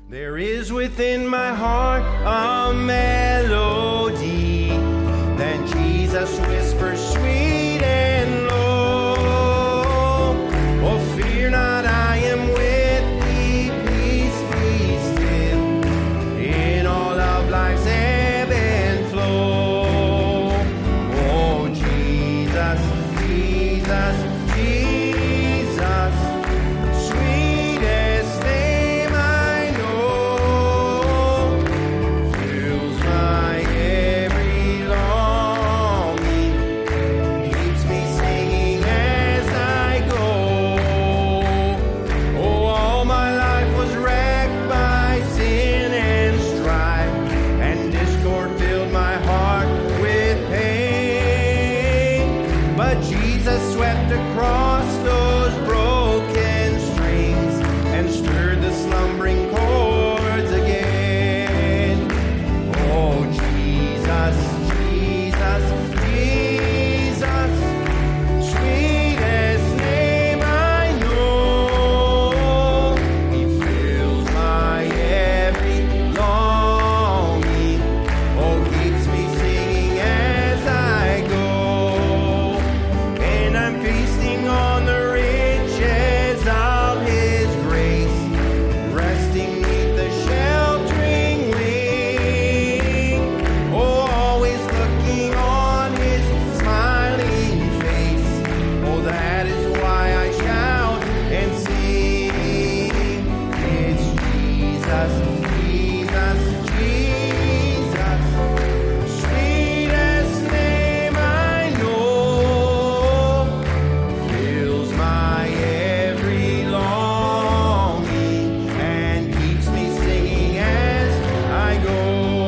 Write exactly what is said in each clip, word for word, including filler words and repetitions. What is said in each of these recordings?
There is within my heart a melody that Jesus whispers sweet and low. Oh, fear not, I am with thee, peace be still, in all of life's ebb and flow. Oh, Jesus, Jesus, Jesus, sweetest name I know, fills my every longing, keeps me singing as I go. Oh, all my life was wrecked by sin and strife, and discord filled my heart with pain. But Jesus swept across those broken strings and stirred the slumbering chords again. Oh, Jesus, Jesus, Jesus, sweetest name I know. He fills my every longing. Oh, keeps me singing as I go. And I'm feasting on the riches of His grace, resting neath the sheltering wing. Oh, always looking on His smiling face. Oh, that is why I shout and sing. It's Jesus, Jesus, Jesus, sweetest name I know, fills my every longing and keeps me singing as I go.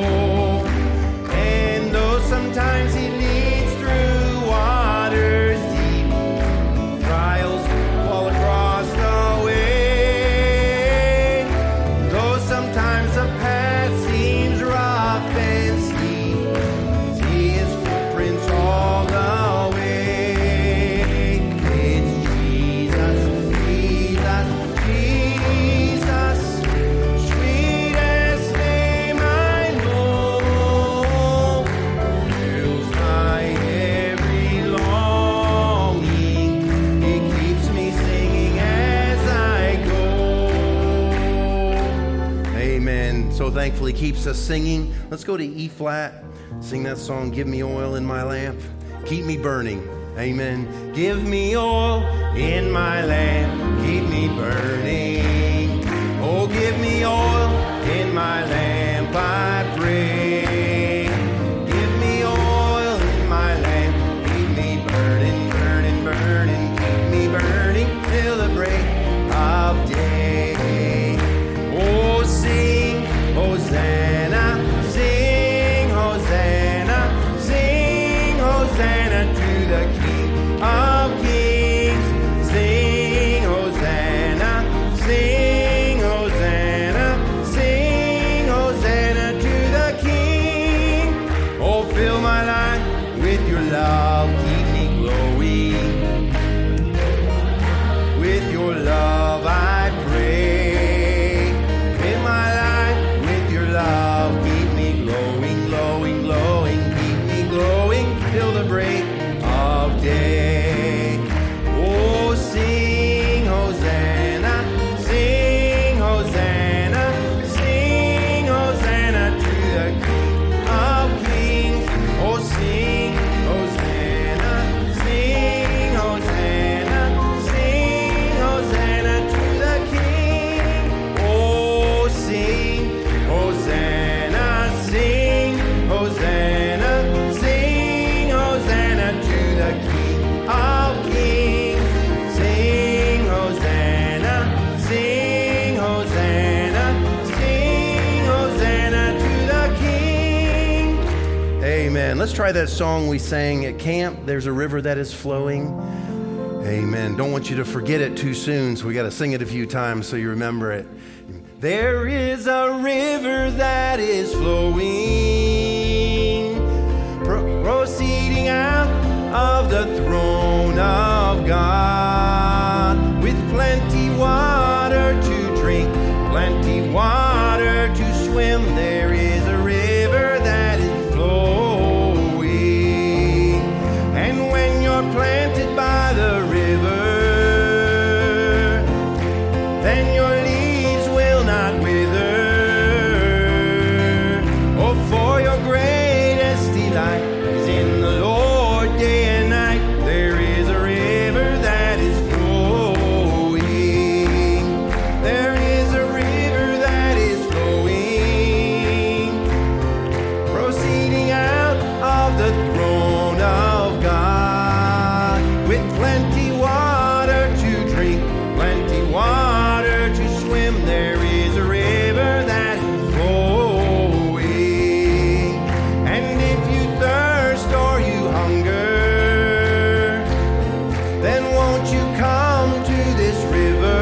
And though sometimes He leads through waters deep, trials fall across the way. Though sometimes the path seems rough and steep, see His footprints all the way. It's Jesus, Jesus, Jesus, sweetest name I know, fills my every longing. It keeps me singing as I go. Amen. So thankfully keeps us singing. Let's go to E flat. Sing that song, Give Me Oil in My Lamp. Keep me burning. Amen. Give me oil in my lamp. Keep me burning. Oh, give me oil in my lamp, I pray. Give me oil in my lamp. Keep me burning, burning, burning. Keep me burning till the break of day. Oh, sing Hosanna, sing Hosanna, sing Hosanna to the King of Kings. Sing Hosanna, sing Hosanna, sing Hosanna to the King. Oh, fill my life with your love, keep me glowing. With your love I pray. Fill my life with your love, keep me glowing, glowing, glowing. Keep me glowing till the break of day. Oh, sing Hosanna, sing Hosanna, sing Hosanna to the King of Kings. Oh, sing Hosanna, sing Hosanna, sing Hosanna to the King. Oh, sing Hosanna, sing Hosanna, sing Hosanna to the King of Kings. Sing Hosanna, sing Hosanna, sing Hosanna to the King. Amen. Let's try that song we sang at camp. There's a river that is flowing. Amen. Don't want you to forget it too soon, so we got to sing it a few times so you remember it. There is a river that is flowing, pro- proceeding out of the throne of God, with plenty water to drink, plenty water swim. There is a river that is flowing. And when you're planted by the river, then your leaves will not wither. Oh, for your greatest delight is in the Lord day and night. There is a river that is flowing. There is a river that is flowing, proceeding out of the throne of God, with plenty water to drink, plenty water to swim. There is a river that is flowing. And if you thirst or you hunger, then won't you come to this river?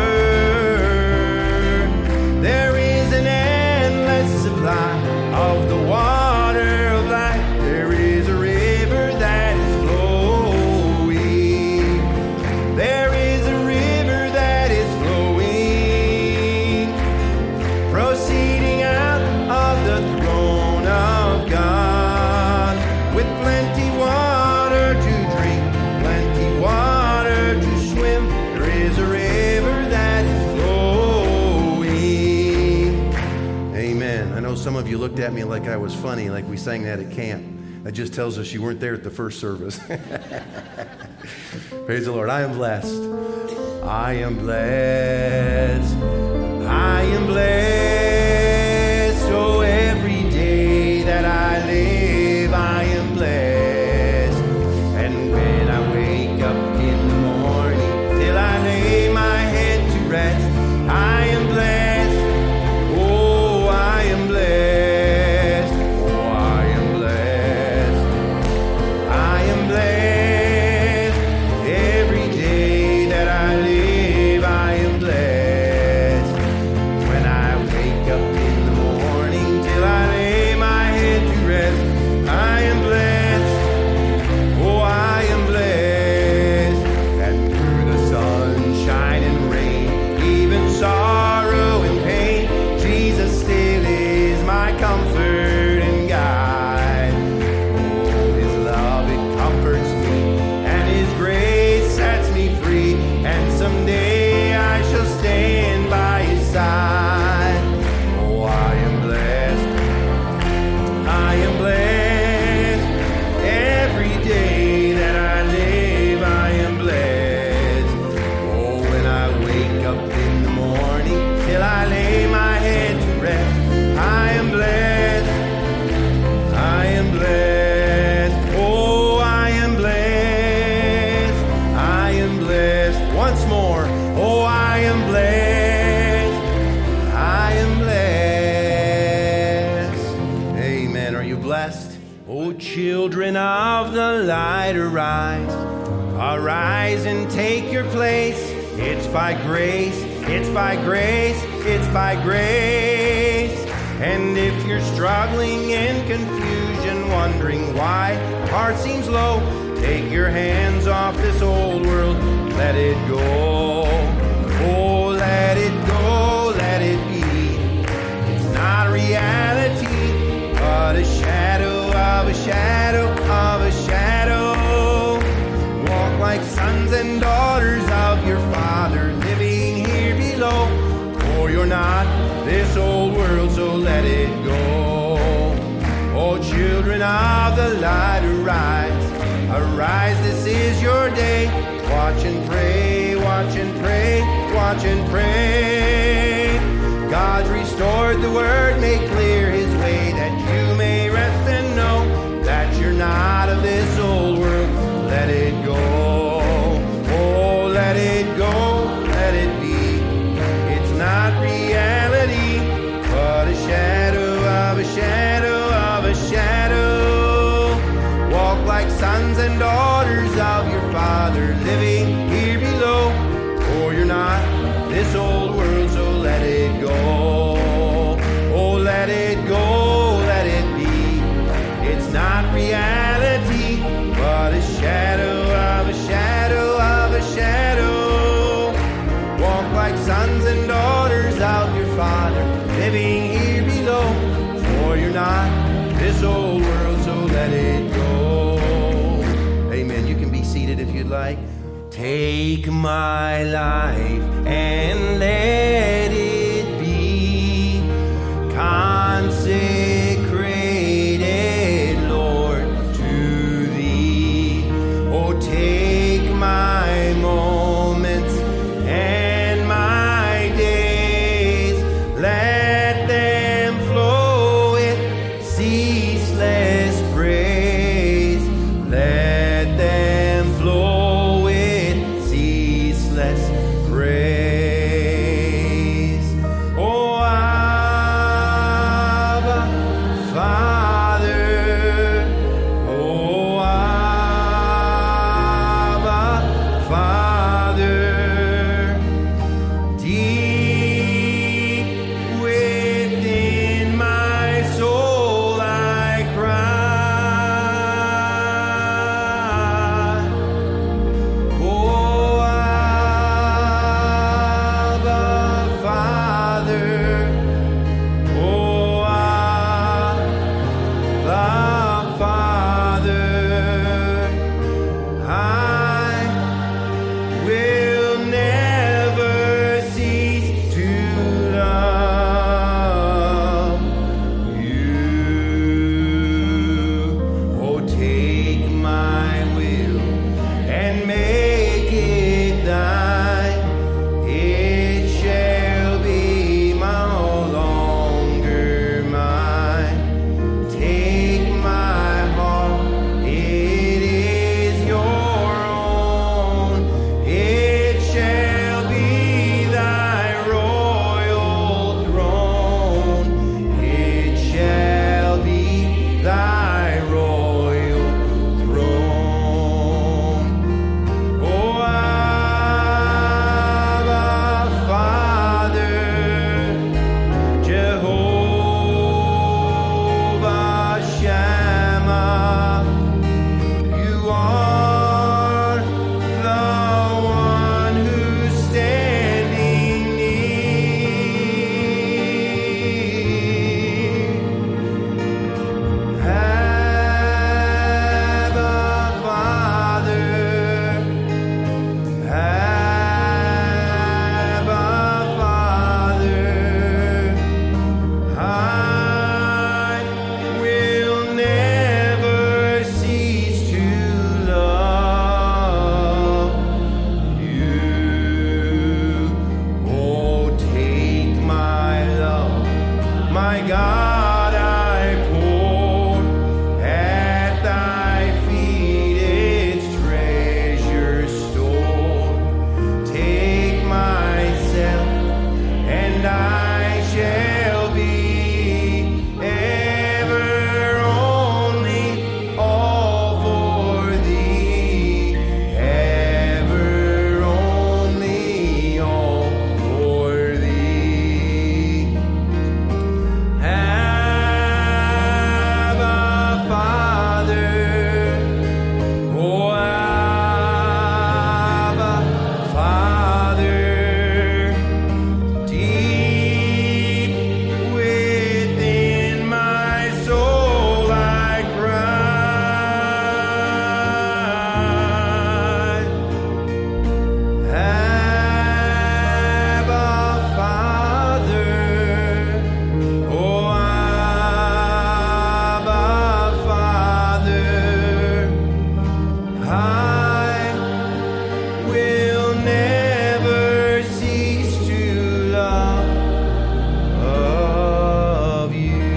There is an endless supply of the water of life. There is a river that is flowing. There is a river that is flowing, proceeding out of the throne of God, with plenty water to drink, plenty water to swim. There is a river that is flowing. Amen. I know some of you looked at me like I was funny, like we sang that at camp. That just tells us you weren't there at the first service. Praise the Lord. I am blessed. I am blessed. I am blessed. Oh, every day that I live, I am blessed. And when I wake up in the morning, till I lay my head to rest, I am blessed. Oh, I am blessed. Oh, I am blessed. I am blessed. Every day that I live, I am blessed. When I wake up in the morning till I lay my head to rest, I am blessed. Oh, I am blessed. And through the sunshine and rain, even sorrow and pain, Jesus still is my comfort and guide. Oh, His love, it comforts me, and His grace sets me free. And someday I shall stand by His side. Oh, I am blessed. I am blessed. Every day that I live, I am blessed. Oh, when I wake up in the morning till I lay my head to rest, I am blessed. I am blessed. Oh, I am blessed. I am blessed. Once more. Oh, I am blessed. I am blessed. Amen. Are you blessed? Oh, children of the light, arise. Arise and take your place. It's by grace. It's by grace. It's by grace. And if you're struggling in confusion, wondering why your heart seems low, take your hands off this old world. Let it go. Oh, let it go. Let it be. It's not reality, but a shadow of a shadow of a shadow. Walk like sons and daughters of your Father living here below. For you're not this old world, so let it go. Oh, children of the light, arise. Arise, this is your day. Watch and pray, watch and pray, watch and pray. God's restored the word, made clear His way, that you may rest and know that you're not of this old world. Let it go. Oh, let it go, let it be. It's not reality, but a shadow of a shadow of a shadow. Walk like sons and daughters of your Father living here below. For you're not this old world, so let it go. Oh, let it go, let it be. not this old world, so let it go. Amen. You can be seated if you'd like. Take my life and let it be consecrated, Lord, to Thee. Oh, take my moments and my days, let them flow with ceaseless praise. Let them flow with ceaseless praise. Oh, Abba, Father. Oh, Abba, Father. Deep within my soul I cry. Oh, Abba, Father. Oh, Abba, Father. I will never cease to love you. Oh, take my will and make it thine. It shall be no longer mine. Take my heart, it is your own. It shall be thy royal throne. It shall be thy royal throne. Oh, Abba, Father, Jehovah Shammah, you are the one who's standing near. Abba, Father, Abba, Father, I will never cease to love you. Oh, take my love, my God, I pour at thy feet its treasure store. Take myself and I shall be ever only all for Thee. Ever only all for Thee. Abba, Father. Oh, Abba, Father. Deep within my soul I cry. Abba, Father. Oh, Abba, Father. I will never cease to love you.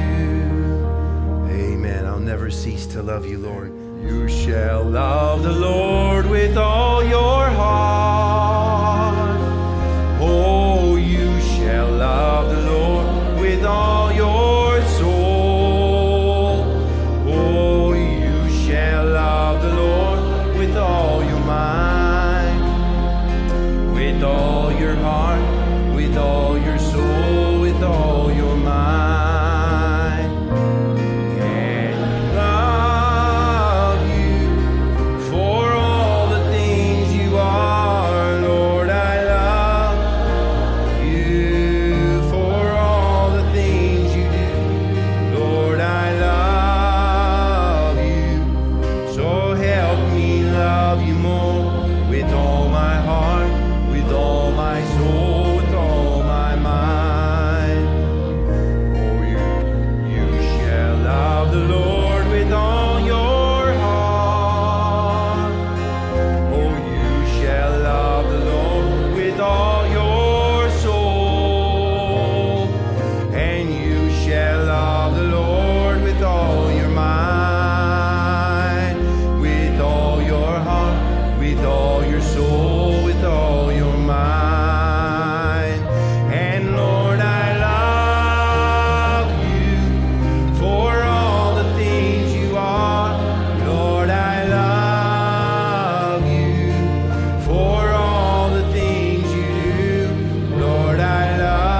Amen. I'll never cease to love you, Lord. You shall love the Lord with all your heart. Oh, you shall love the Lord with all your soul. Oh, you shall love the Lord with all your mind, with all your heart, with all your soul, with all your mind. And love you for all the things and you shall love the Lord with all your mind, with all your heart, with all your soul, with all your mind. And Lord, I love you for all the things you are. Lord, I love you for all the things you do. Lord, I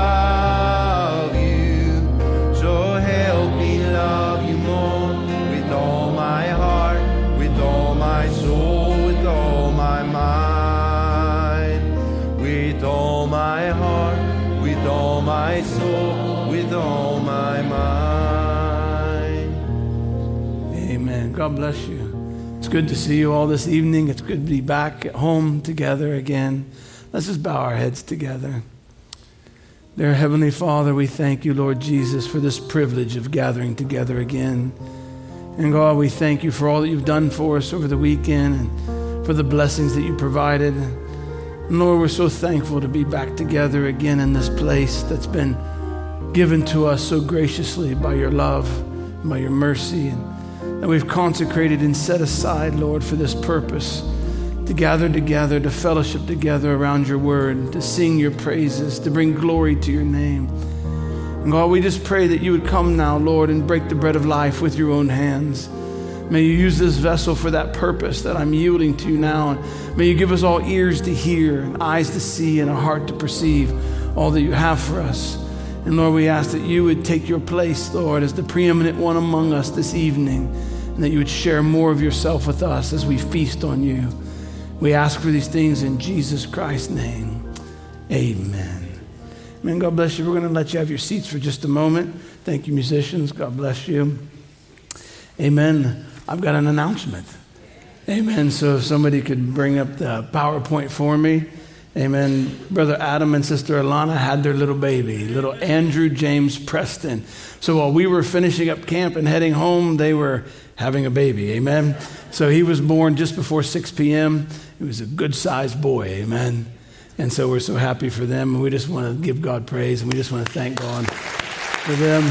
love you. So help me love you more with all my heart, with all my soul, with all my mind, with all my heart, with all my soul, with all my mind. Amen. God bless you. It's good to see you all this evening. It's good to be back at home together again. Let's just bow our heads together. Dear Heavenly Father, we thank you, Lord Jesus, for this privilege of gathering together again. And God, we thank you for all that you've done for us over the weekend and for the blessings that you provided. And Lord, we're so thankful to be back together again in this place that's been given to us so graciously by your love, by your mercy, and that we've consecrated and set aside, Lord, for this purpose, to gather together, to fellowship together around your word, to sing your praises, to bring glory to your name. And God, we just pray that you would come now, Lord, and break the bread of life with your own hands. May you use this vessel for that purpose that I'm yielding to you now. And may you give us all ears to hear and eyes to see and a heart to perceive all that you have for us. And Lord, we ask that you would take your place, Lord, as the preeminent one among us this evening, and that you would share more of yourself with us as we feast on you. We ask for these things in Jesus Christ's name. Amen. Amen. God bless you. We're going to let you have your seats for just a moment. Thank you, musicians. God bless you. Amen. I've got an announcement. Amen. So if somebody could bring up the PowerPoint for me. Amen. Brother Adam and Sister Alana had their little baby, little Andrew James Preston. So while we were finishing up camp and heading home, they were having a baby. Amen. So he was born just before six p.m. He was a good-sized boy. Amen. And so we're so happy for them. And we just want to give God praise. And we just want to thank God for them.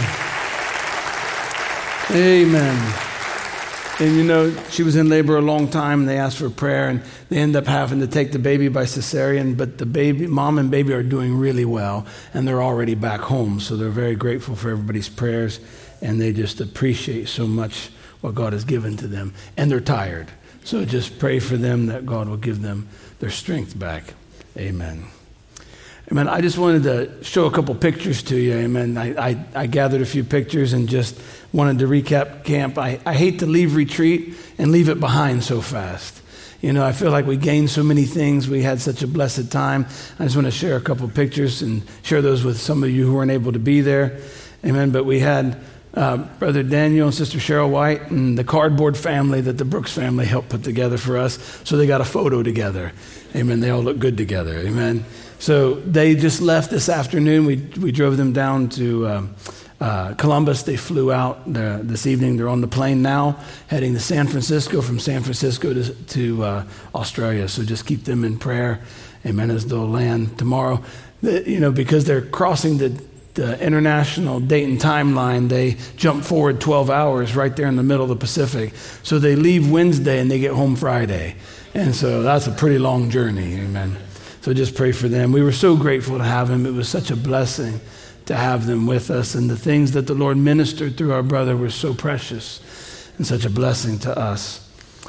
Amen. And you know, she was in labor a long time, and they asked for prayer, and they end up having to take the baby by cesarean, but the baby, mom and baby are doing really well, and they're already back home, so they're very grateful for everybody's prayers, and they just appreciate so much what God has given to them, and they're tired. So just pray for them that God will give them their strength back. Amen. Amen. I just wanted to show a couple pictures to you. Amen. I, I, I gathered a few pictures and just wanted to recap camp. I, I hate to leave retreat and leave it behind so fast. You know, I feel like we gained so many things. We had such a blessed time. I just want to share a couple pictures and share those with some of you who weren't able to be there. Amen. But we had uh, Brother Daniel and Sister Cheryl White and the cardboard family that the Brooks family helped put together for us. So they got a photo together. Amen. They all look good together. Amen. So they just left this afternoon. We we drove them down to um, uh, Columbus. They flew out uh, this evening. They're on the plane now, heading to San Francisco, from San Francisco to, to uh, Australia. So just keep them in prayer, amen, as they'll land tomorrow. The, you know, because they're crossing the, the international date and timeline, they jump forward twelve hours right there in the middle of the Pacific. So they leave Wednesday and they get home Friday. And so that's a pretty long journey, amen. So just pray for them. We were so grateful to have them. It was such a blessing to have them with us. And the things that the Lord ministered through our brother were so precious and such a blessing to us.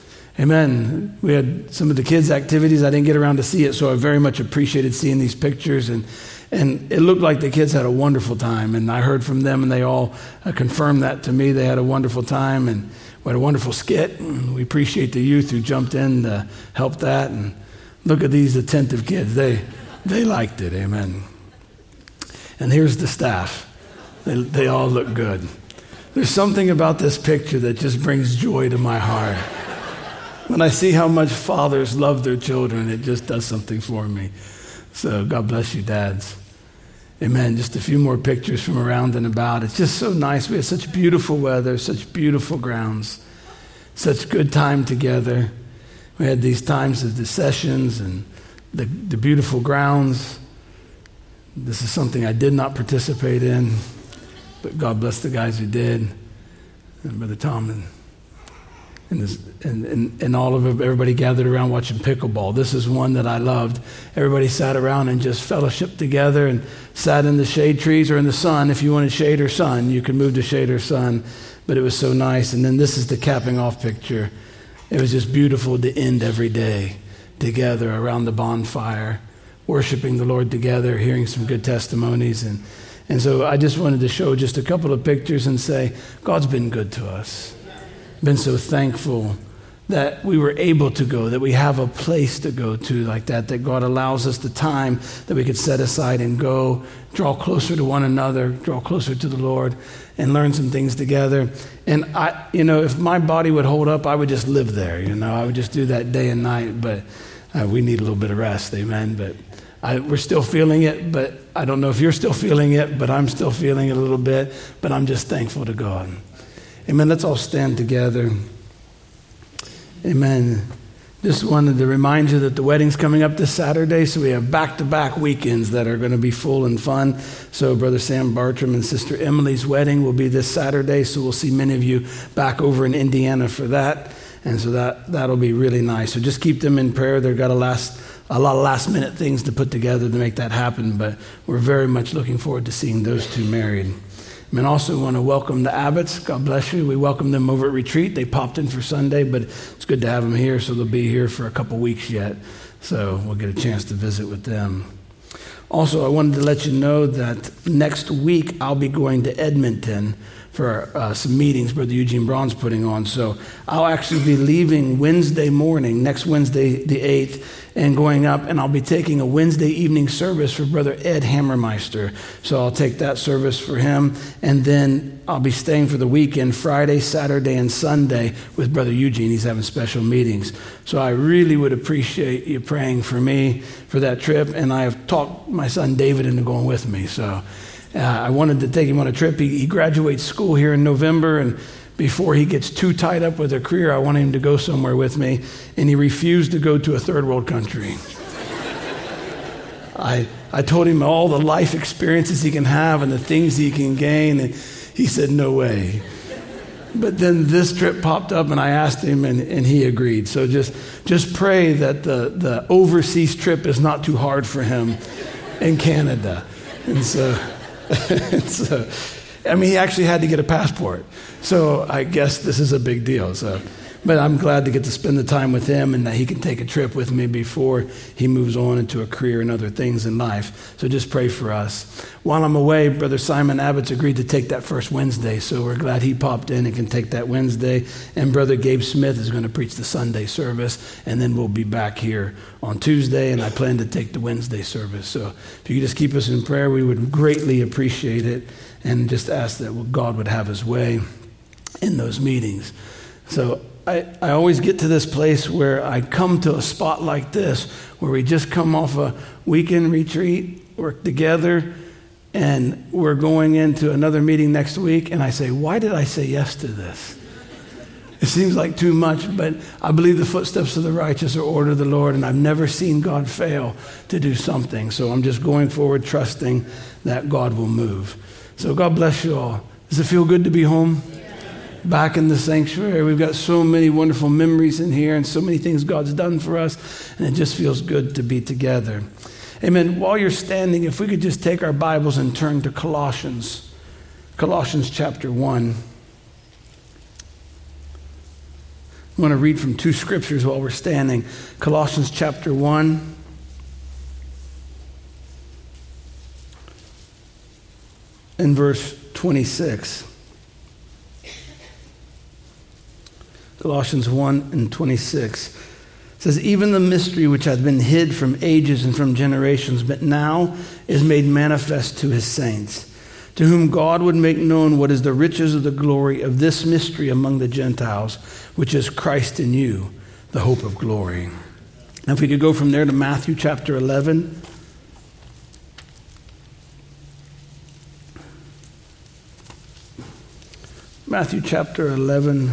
Amen. We had some of the kids' activities. I didn't get around to see it, so I very much appreciated seeing these pictures. And, and it looked like the kids had a wonderful time. And I heard from them, and they all uh, confirmed that to me. They had a wonderful time, and we had a wonderful skit. And we appreciate the youth who jumped in to help that. And look at these attentive kids. They they liked it. Amen. And here's the staff. They, they all look good. There's something about this picture that just brings joy to my heart. When I see how much fathers love their children, it just does something for me. So God bless you, dads. Amen. Just a few more pictures from around and about. It's just so nice. We had such beautiful weather, such beautiful grounds, such good time together. We had these times of the sessions and the, the beautiful grounds. This is something I did not participate in. but God bless the guys who did, and Brother Tom and and, this, and, and and all of it, everybody gathered around watching pickleball. This is one that I loved. Everybody sat around and just fellowshiped together and sat in the shade trees or in the sun. If you wanted shade or sun, you could move to shade or sun, but it was so nice. And then this is the capping off picture. It was just beautiful to end every day together around the bonfire, worshiping the Lord together, hearing some good testimonies. And, and so I just wanted to show just a couple of pictures and say, God's been good to us. Been so thankful that we were able to go, that we have a place to go to like that, that God allows us the time that we could set aside and go, draw closer to one another, draw closer to the Lord, and learn some things together. And I, you know, if my body would hold up, I would just live there, you know, I would just do that day and night, but uh, we need a little bit of rest, amen, but I, we're still feeling it, but I don't know if you're still feeling it, but I'm still feeling it a little bit, but I'm just thankful to God. Amen. Let's all stand together. Amen. Just wanted to remind you that the wedding's coming up this Saturday, so we have back-to-back weekends that are going to be full and fun. So Brother Sam Bartram and Sister Emily's wedding will be this Saturday, so we'll see many of you back over in Indiana for that. And so that, that'll be really nice. So just keep them in prayer. They've got a, last, a lot of last-minute things to put together to make that happen, but we're very much looking forward to seeing those two married. And also want to welcome the Abbotts. God bless you. We welcomed them over at Retreat. They popped in for Sunday, but it's good to have them here, so they'll be here for a couple weeks yet. So we'll get a chance to visit with them. Also, I wanted to let you know that next week I'll be going to Edmonton for uh, some meetings Brother Eugene Braun's putting on. So I'll actually be leaving Wednesday morning, next Wednesday the eighth, and going up, and I'll be taking a Wednesday evening service for Brother Ed Hammermeister. So I'll take that service for him, and then I'll be staying for the weekend, Friday, Saturday, and Sunday with Brother Eugene. He's having special meetings. So I really would appreciate you praying for me for that trip, and I have talked my son David into going with me. So uh, I wanted to take him on a trip. He, he graduates school here in November, and before he gets too tied up with a career, I want him to go somewhere with me, and he refused to go to a third world country. I I told him all the life experiences he can have and the things he can gain, and he said, no way. But then this trip popped up, and I asked him, and, and he agreed. So just, just pray that the, the overseas trip is not too hard for him in Canada. And so, and so I mean, he actually had to get a passport. So I guess this is a big deal. So, but I'm glad to get to spend the time with him and that he can take a trip with me before he moves on into a career and other things in life. So just pray for us. While I'm away, Brother Simon Abbott's agreed to take that first Wednesday. So we're glad he popped in and can take that Wednesday. And Brother Gabe Smith is going to preach the Sunday service. And then we'll be back here on Tuesday. And I plan to take the Wednesday service. So if you could just keep us in prayer, we would greatly appreciate it. And just ask that God would have his way in those meetings. So I, I always get to this place where I come to a spot like this, where we just come off a weekend retreat, work together, and we're going into another meeting next week, and I say, why did I say yes to this? It seems like too much, but I believe the footsteps of the righteous are ordered of the Lord, and I've never seen God fail to do something. So I'm just going forward, trusting that God will move. So God bless you all. Does it feel good to be home? Back in the sanctuary. We've got so many wonderful memories in here and so many things God's done for us, and it just feels good to be together. Amen. While you're standing, if we could just take our Bibles and turn to Colossians. Colossians chapter one. I want to read from two scriptures while we're standing. Colossians chapter one. In verse twenty-six. Colossians one and twenty-six. It says, even the mystery which hath been hid from ages and from generations, but now is made manifest to his saints, to whom God would make known what is the riches of the glory of this mystery among the Gentiles, which is Christ in you, the hope of glory. Now if we could go from there to Matthew chapter eleven. Matthew chapter eleven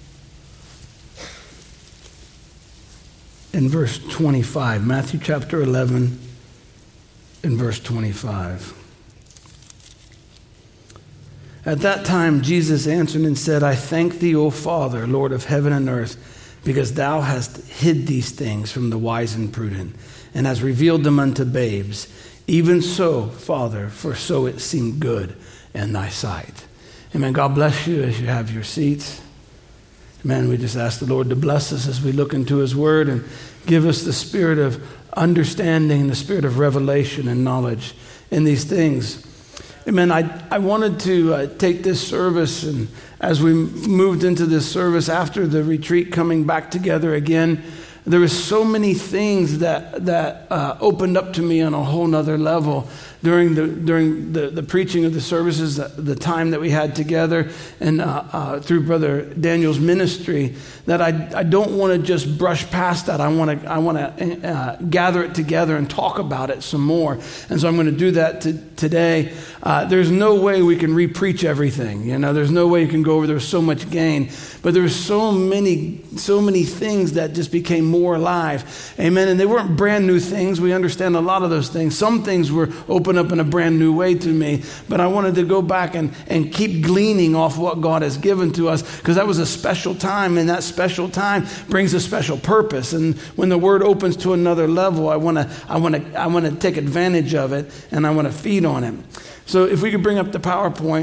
in verse twenty-five. Matthew chapter eleven in verse twenty-five. At that time, Jesus answered and said, I thank thee, O Father, Lord of heaven and earth, because thou hast hid these things from the wise and prudent, and hast revealed them unto babes. Even so, Father, for so it seemed good in thy sight. Amen. God bless you as you have your seats. Amen. We just ask the Lord to bless us as we look into his word and give us the spirit of understanding, the spirit of revelation and knowledge in these things. Amen. I, I wanted to uh, take this service, and as we moved into this service after the retreat, coming back together again, there was so many things that that uh, opened up to me on a whole nother level during the during the, the preaching of the services, the, the time that we had together, and uh, uh, through Brother Daniel's ministry, that I I don't want to just brush past that. I want to I want to uh, gather it together and talk about it some more. And so I'm going to do that to, today. Uh, there's no way we can re-preach everything. You know, there's no way you can go over. There's so much gain, but there were so many so many things that just became more alive. Amen. And they weren't brand new things. We understand a lot of those things. Some things were opened up in a brand new way to me, but I wanted to go back and, and keep gleaning off what God has given to us, because that was a special time, and that special time brings a special purpose. And when the word opens to another level, I want to I want to I want to take advantage of it, and I want to feed on it. So if we could bring up the PowerPoint,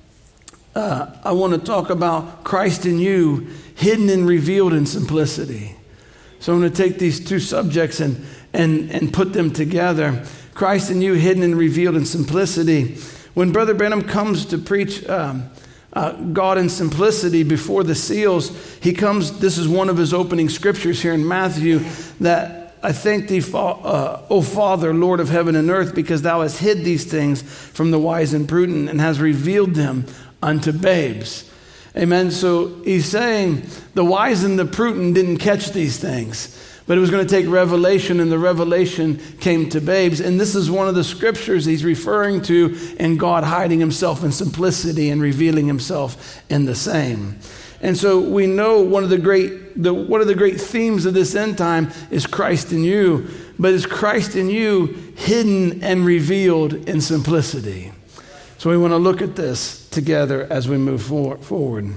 uh, I want to talk about Christ in you, hidden and revealed in simplicity. So I'm going to take these two subjects and and and put them together. Christ in you, hidden and revealed in simplicity. When Brother Branham comes to preach um, uh, God in simplicity before the seals, he comes, this is one of his opening scriptures here in Matthew, that I thank thee, uh, O Father, Lord of heaven and earth, because thou hast hid these things from the wise and prudent, and hast revealed them unto babes. Amen. So he's saying the wise and the prudent didn't catch these things, but it was going to take revelation, and the revelation came to babes. And this is one of the scriptures he's referring to in God hiding himself in simplicity and revealing himself in the same. And so we know one of the great the one of the great themes of this end time is Christ in you, but is Christ in you hidden and revealed in simplicity. So we want to look at this together as we move for, forward.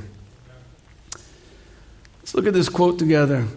Let's look at this quote together.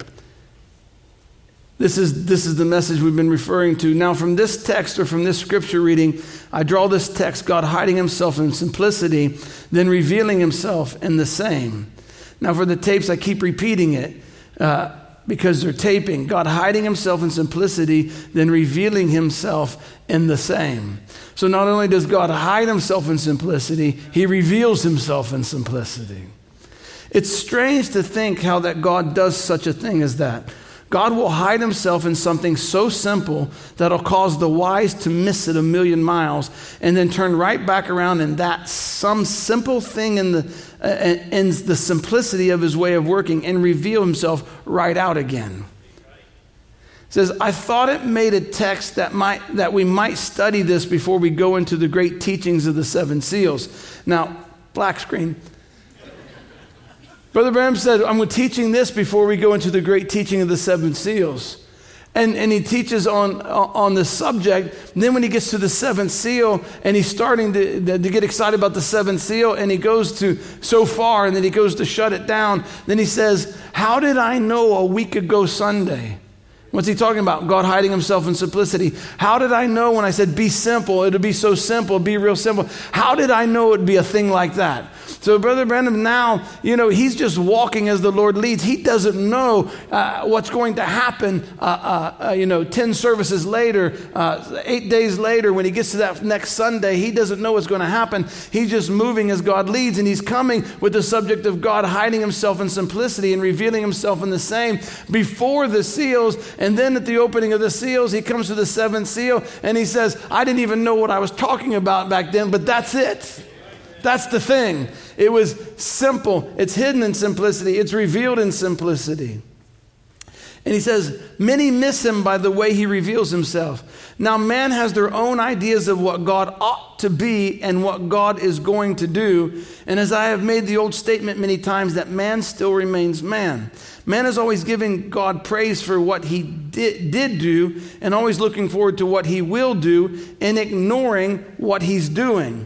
This is this is the message we've been referring to. Now, from this text or from this scripture reading, I draw this text, God hiding himself in simplicity, then revealing himself in the same. Now, for the tapes, I keep repeating it uh, because they're taping. God hiding himself in simplicity, then revealing himself in the same. So not only does God hide himself in simplicity, he reveals himself in simplicity. It's strange to think how that God does such a thing as that. God will hide himself in something so simple that'll cause the wise to miss it a million miles, and then turn right back around, and that some simple thing in the uh, in the simplicity of his way of working, and reveal himself right out again. It says, I thought it made a text that might that we might study this before we go into the great teachings of the seven seals. Now, black screen. Brother Branham said, I'm teaching this before we go into the great teaching of the seven seals. And, and he teaches on, on the subject. And then when he gets to the seventh seal, and he's starting to, to get excited about the seventh seal, and he goes to so far, and then he goes to shut it down. Then he says, how did I know a week ago Sunday? What's he talking about? God hiding himself in simplicity. How did I know when I said be simple, it'll be so simple, be real simple? How did I know it'd be a thing like that? So Brother Branham now, you know, he's just walking as the Lord leads. He doesn't know uh, what's going to happen, uh, uh, uh, you know, ten services later, uh, eight days later, when he gets to that next Sunday. He doesn't know what's going to happen. He's just moving as God leads, and he's coming with the subject of God hiding himself in simplicity and revealing himself in the same before the seals. And then at the opening of the seals, he comes to the seventh seal, and he says, I didn't even know what I was talking about back then, but that's it. That's the thing. It was simple. It's hidden in simplicity. It's revealed in simplicity. And he says, many miss him by the way he reveals himself. Now, man has their own ideas of what God ought to be and what God is going to do. And as I have made the old statement many times, that man still remains man. Man is always giving God praise for what he did, did do, and always looking forward to what he will do, and ignoring what he's doing.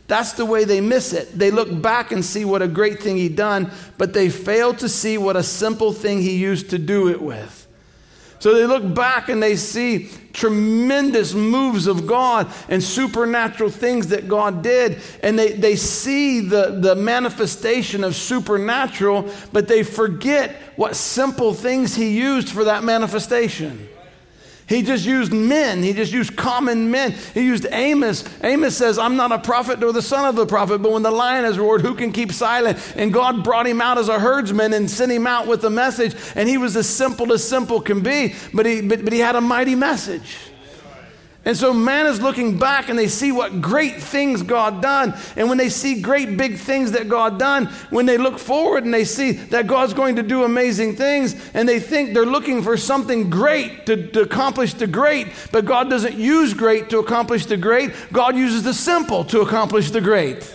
That's the way they miss it. They look back and see what a great thing he done, but they fail to see what a simple thing he used to do it with. So they look back and they see tremendous moves of God and supernatural things that God did. And they, they see the, the manifestation of supernatural, but they forget what simple things he used for that manifestation. He just used men. He just used common men. He used Amos. Amos says, I'm not a prophet nor the son of a prophet, but when the lion has roared, who can keep silent? And God brought him out as a herdsman and sent him out with a message. And he was as simple as simple can be, but he, but, but he had a mighty message. And so man is looking back and they see what great things God done. And when they see great big things that God done, when they look forward and they see that God's going to do amazing things, and they think they're looking for something great to, to accomplish the great, but God doesn't use great to accomplish the great. God uses the simple to accomplish the great.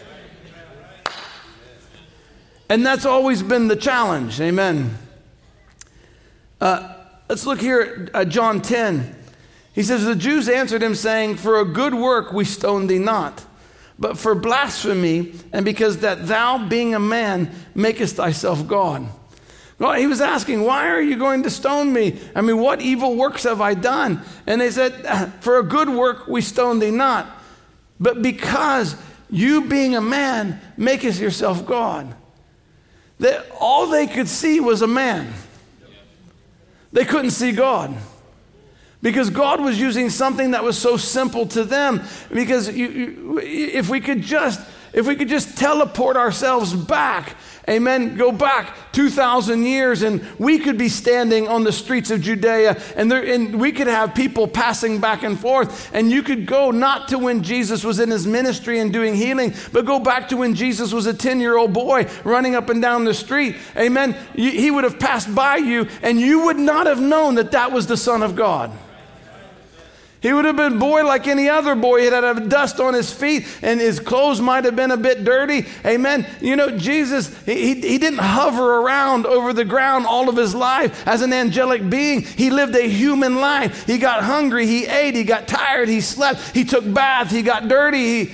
And that's always been the challenge. Amen. Uh, let's look here at uh, John ten. He says, the Jews answered him, saying, for a good work we stone thee not, but for blasphemy, and because that thou, being a man, makest thyself God. God, he was asking, why are you going to stone me? I mean, what evil works have I done? And they said, for a good work we stone thee not, but because you, being a man, makest yourself God. That all they could see was a man. They couldn't see God. Because God was using something that was so simple to them. Because you, you, if we could just, if we could just teleport ourselves back, amen, go back two thousand years, and we could be standing on the streets of Judea, and, there, and we could have people passing back and forth, and you could go not to when Jesus was in his ministry and doing healing, but go back to when Jesus was a ten-year-old boy running up and down the street, amen. He would have passed by you, and you would not have known that that was the Son of God. He would have been a boy like any other boy. He'd have dust on his feet, and his clothes might have been a bit dirty. Amen. You know, Jesus, he, he didn't hover around over the ground all of his life as an angelic being. He lived a human life. He got hungry. He ate. He got tired. He slept. He took baths. He got dirty. He...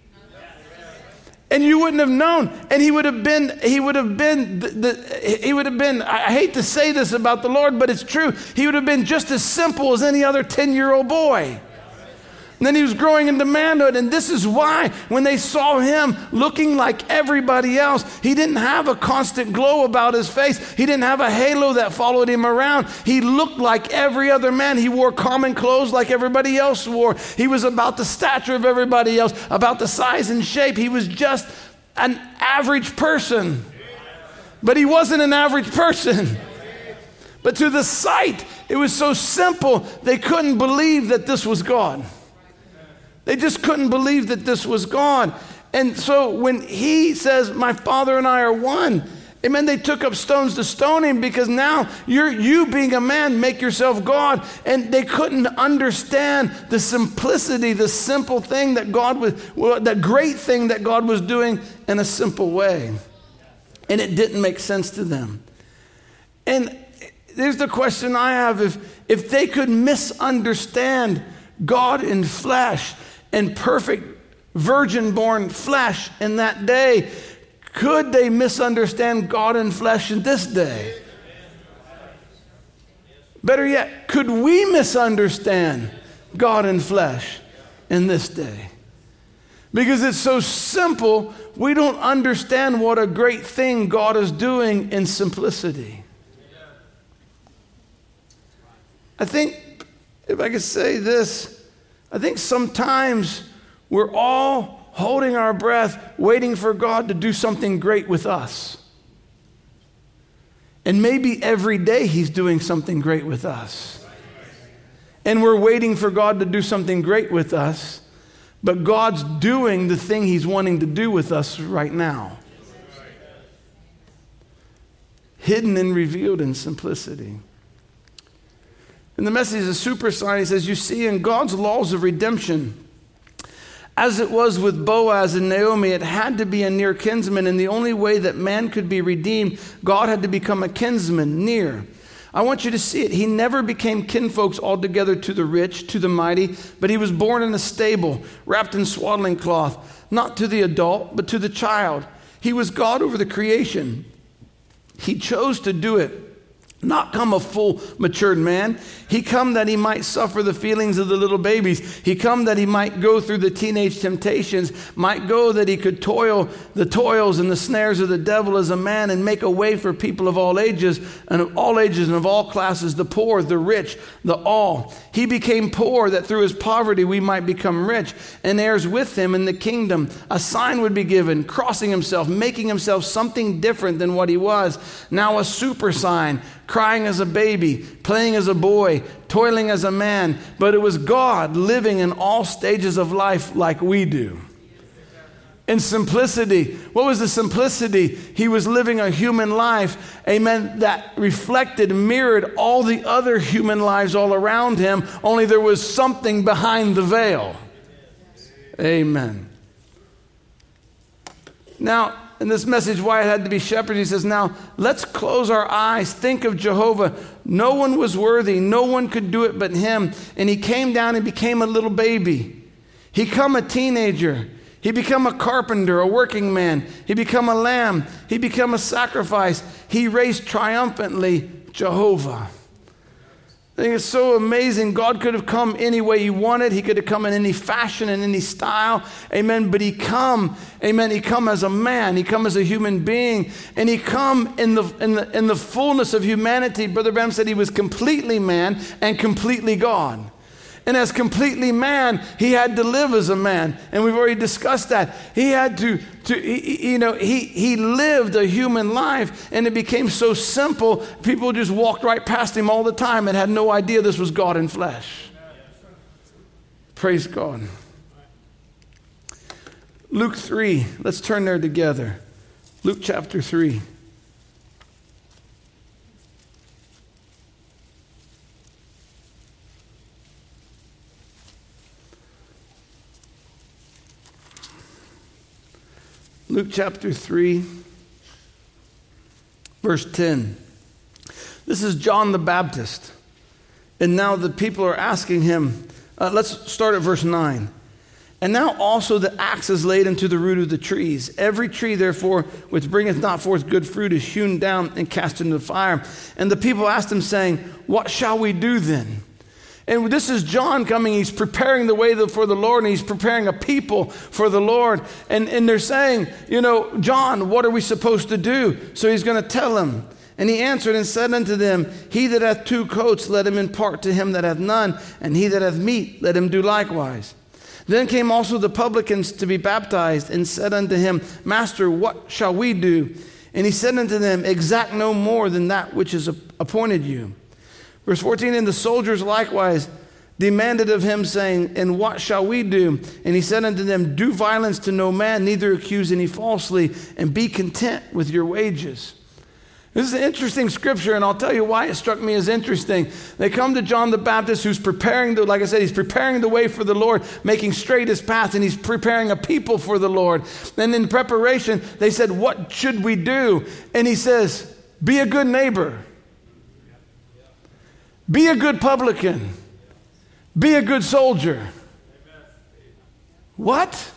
And you wouldn't have known. And he would have been, he would have been, the, the, he would have been, I hate to say this about the Lord, but it's true. He would have been just as simple as any other ten-year-old boy. And then he was growing into manhood, and this is why when they saw him looking like everybody else, he didn't have a constant glow about his face. He didn't have a halo that followed him around. He looked like every other man. He wore common clothes like everybody else wore. He was about the stature of everybody else, about the size and shape. He was just an average person. But he wasn't an average person. But to the sight, it was so simple, they couldn't believe that this was God. They just couldn't believe that this was God. And so when he says, my Father and I are one, amen, they took up stones to stone him, because now you're, you being a man, make yourself God. And they couldn't understand the simplicity, the simple thing that God was, well, the great thing that God was doing in a simple way. And it didn't make sense to them. And there's the question I have, if, if they could misunderstand God in flesh, and perfect virgin-born flesh in that day, could they misunderstand God in flesh in this day? Better yet, could we misunderstand God in flesh in this day? Because it's so simple, we don't understand what a great thing God is doing in simplicity. I think, if I could say this, I think sometimes we're all holding our breath, waiting for God to do something great with us. And maybe every day he's doing something great with us. And we're waiting for God to do something great with us, but God's doing the thing he's wanting to do with us right now. Hidden and revealed in simplicity. And the Message is a super sign. He says, you see, in God's laws of redemption, as it was with Boaz and Naomi, it had to be a near kinsman. And the only way that man could be redeemed, God had to become a kinsman near. I want you to see it. He never became kinfolks altogether to the rich, to the mighty, but he was born in a stable, wrapped in swaddling cloth, not to the adult, but to the child. He was God over the creation. He chose to do it, not come a full matured man. He come that he might suffer the feelings of the little babies. He come that he might go through the teenage temptations, might go that he could toil the toils and the snares of the devil as a man and make a way for people of all ages and of all ages and of all classes, the poor, the rich, the all. He became poor that through his poverty we might become rich and heirs with him in the kingdom. A sign would be given, crossing himself, making himself something different than what he was. Now a super sign, crying as a baby, playing as a boy, toiling as a man, but it was God living in all stages of life like we do. In simplicity. What was the simplicity? He was living a human life, amen, that reflected, mirrored all the other human lives all around him, only there was something behind the veil. Amen. Now, in this message, why it had to be shepherds, he says, now let's close our eyes, think of Jehovah. No one was worthy, no one could do it but him. And he came down and became a little baby. He became a teenager. He became a carpenter, a working man. He became a lamb. He became a sacrifice. He raised triumphantly Jehovah. I think it's so amazing. God could have come any way he wanted. He could have come in any fashion, in any style. Amen. But he come, amen, he come as a man. He come as a human being. And he come in the, in the, in the fullness of humanity. Brother Branham said he was completely man and completely God. And as completely man, he had to live as a man. And we've already discussed that. He had to, to he, you know, he, he lived a human life, and it became so simple, people just walked right past him all the time and had no idea this was God in flesh. Praise God. Luke three, let's turn there together. Luke chapter three. Luke chapter three, verse ten. This is John the Baptist. And now the people are asking him, uh, let's start at verse nine. And now also the axe is laid into the root of the trees. Every tree, therefore, which bringeth not forth good fruit is hewn down and cast into the fire. And the people asked him, saying, what shall we do then? And this is John coming. He's preparing the way for the Lord, and he's preparing a people for the Lord. And, and they're saying, you know, John, what are we supposed to do? So he's going to tell them. And he answered and said unto them, he that hath two coats, let him impart to him that hath none, and he that hath meat, let him do likewise. Then came also the publicans to be baptized, and said unto him, Master, what shall we do? And he said unto them, exact no more than that which is appointed you. Verse fourteen, and the soldiers likewise demanded of him, saying, and what shall we do? And he said unto them, do violence to no man, neither accuse any falsely, and be content with your wages. This is an interesting scripture, and I'll tell you why it struck me as interesting. They come to John the Baptist, who's preparing, the, like I said, he's preparing the way for the Lord, making straight his path, and he's preparing a people for the Lord. And in preparation, they said, what should we do? And he says, be a good neighbor. Be a good publican. Be a good soldier. What?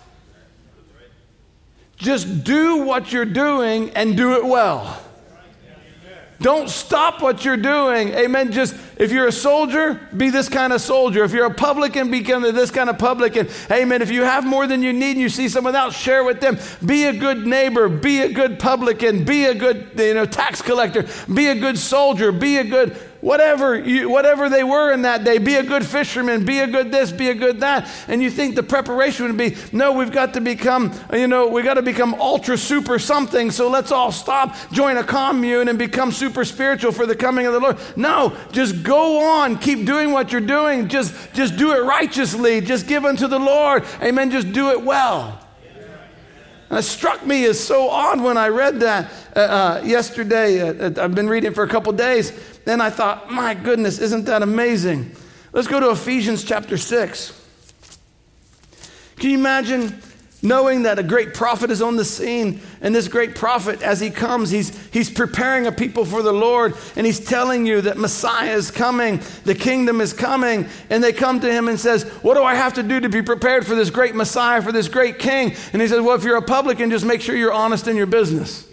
Just do what you're doing and do it well. Don't stop what you're doing. Amen. Just, if you're a soldier, be this kind of soldier. If you're a publican, become this kind of publican. Amen. If you have more than you need and you see someone else, share with them. Be a good neighbor. Be a good publican. Be a good, you know, tax collector. Be a good soldier. Be a good whatever you, whatever they were in that day. Be a good fisherman. Be a good this. Be a good that. And you think the preparation would be, no, we've got to become, you know, we got to become ultra super something. So let's all stop, join a commune, and become super spiritual for the coming of the Lord. No, just go on. Keep doing what you're doing. Just, just do it righteously. Just give unto the Lord. Amen. Just do it well. And it struck me as so odd when I read that uh, uh, yesterday. Uh, I've been reading for a couple days. Then I thought, my goodness, isn't that amazing? Let's go to Ephesians chapter six. Can you imagine knowing that a great prophet is on the scene. And this great prophet, as he comes, he's, he's preparing a people for the Lord. And he's telling you that Messiah is coming. The kingdom is coming. And they come to him and says, what do I have to do to be prepared for this great Messiah, for this great king? And he says, well, if you're a publican, just make sure you're honest in your business.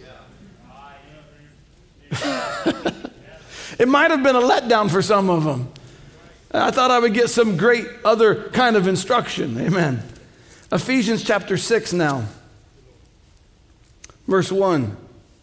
It might have been a letdown for some of them. I thought I would get some great other kind of instruction. Amen. Ephesians chapter six now. Verse one.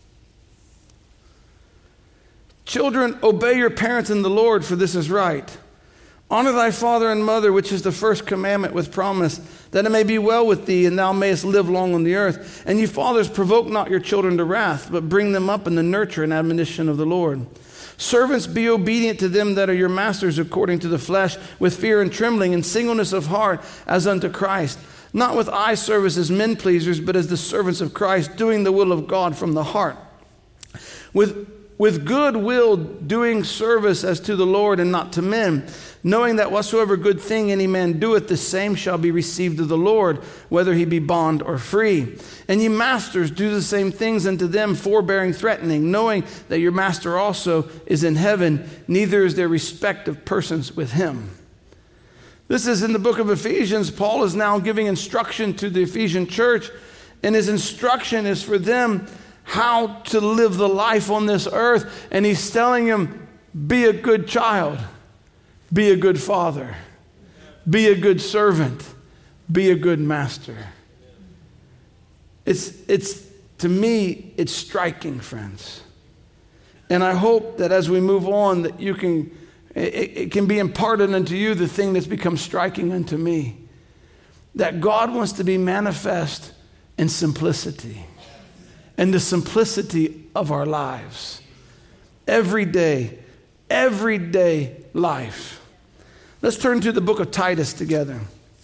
Children, obey your parents in the Lord, for this is right. Honor thy father and mother, which is the first commandment with promise, that it may be well with thee, and thou mayest live long on the earth. And you fathers, provoke not your children to wrath, but bring them up in the nurture and admonition of the Lord. Servants, be obedient to them that are your masters according to the flesh, with fear and trembling and singleness of heart, as unto Christ. Not with eye service as men pleasers, but as the servants of Christ, doing the will of God from the heart. With, with good will doing service as to the Lord and not to men, knowing that whatsoever good thing any man doeth, the same shall be received of the Lord, whether he be bond or free. And ye masters, do the same things unto them, forbearing, threatening, knowing that your master also is in heaven, neither is there respect of persons with him. This is in the book of Ephesians. Paul is now giving instruction to the Ephesian church, and his instruction is for them how to live the life on this earth. And he's telling them, be a good child, be a good father, be a good servant, be a good master. It's, it's, to me, it's striking, friends. And I hope that as we move on, that you can, it, it can be imparted unto you the thing that's become striking unto me. That God wants to be manifest in simplicity. And the simplicity of our lives. Every day, everyday life. Let's turn to the book of Titus together.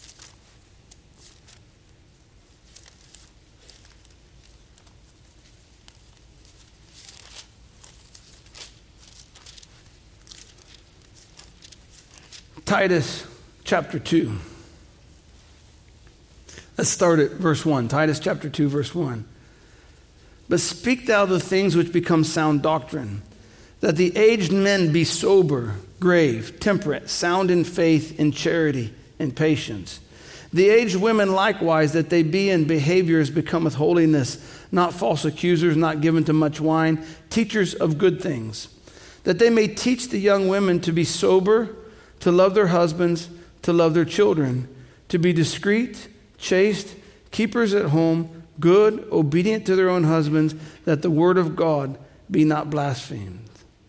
Titus chapter two. Let's start at verse one. Titus chapter two, verse one. But speak thou the things which become sound doctrine, that the aged men be sober, grave, temperate, sound in faith, in charity, in patience. The aged women likewise, that they be in behavior as becometh holiness, not false accusers, not given to much wine, teachers of good things, that they may teach the young women to be sober, to love their husbands, to love their children, to be discreet, chaste, keepers at home, good, obedient to their own husbands, that the word of God be not blasphemed.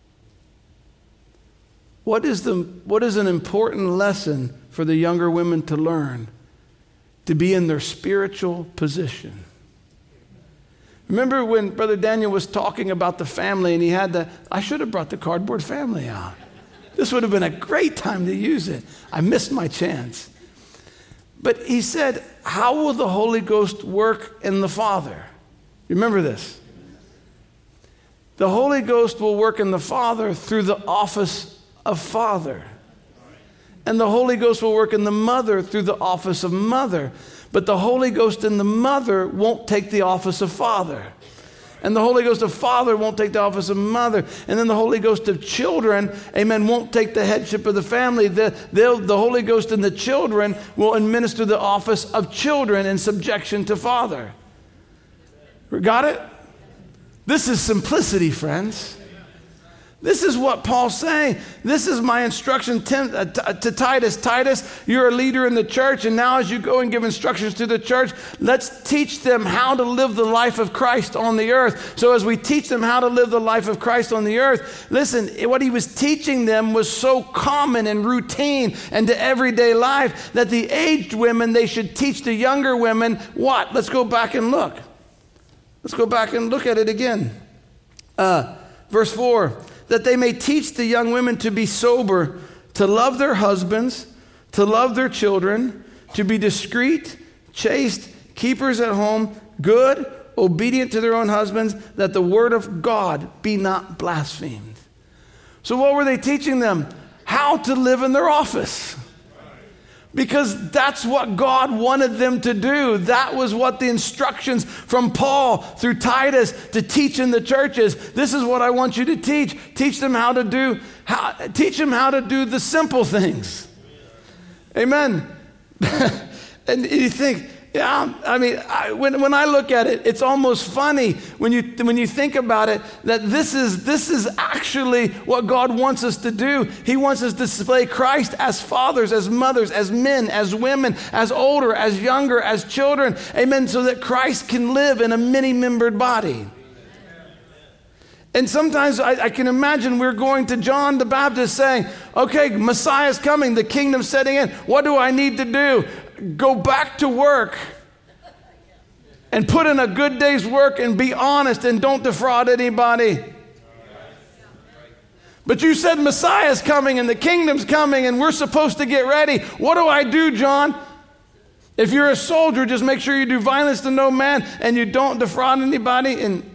What is the what is an important lesson for the younger women to learn? To be in their spiritual position. Remember when Brother Daniel was talking about the family and he had the, I should have brought the cardboard family out. This would have been a great time to use it. I missed my chance. But he said, how will the Holy Ghost work in the Father? Remember this. The Holy Ghost will work in the Father through the office of Father. And the Holy Ghost will work in the mother through the office of mother. But the Holy Ghost in the mother won't take the office of Father. And the Holy Ghost of Father won't take the office of mother. And then the Holy Ghost of children, amen, won't take the headship of the family. The, the Holy Ghost in the children will administer the office of children in subjection to Father. Got it? This is simplicity, friends. This is what Paul's saying. This is my instruction to Titus. Titus, you're a leader in the church, and now as you go and give instructions to the church, let's teach them how to live the life of Christ on the earth. So as we teach them how to live the life of Christ on the earth, listen, what he was teaching them was so common and routine and to everyday life that the aged women, they should teach the younger women what? Let's go back and look. Let's go back and look at it again. Uh, verse four. That they may teach the young women to be sober, to love their husbands, to love their children, to be discreet, chaste, keepers at home, good, obedient to their own husbands, that the word of God be not blasphemed. So what were they teaching them? How to live in their office. Because that's what God wanted them to do. That was what the instructions from Paul through Titus to teach in the churches. This is what I want you to teach. Teach them how to do, how, teach them how to do the simple things. Amen. And you think, yeah, I mean, I, when, when I look at it, it's almost funny when you when you think about it, that this is this is actually what God wants us to do. He wants us to display Christ as fathers, as mothers, as men, as women, as older, as younger, as children. Amen. So that Christ can live in a many-membered body. And sometimes I, I can imagine we're going to John the Baptist saying, okay, Messiah's coming, the kingdom's setting in. What do I need to do? Go back to work and put in a good day's work and be honest and don't defraud anybody. But you said Messiah's coming and the kingdom's coming and we're supposed to get ready. What do I do, John? If you're a soldier, just make sure you do violence to no man and you don't defraud anybody. And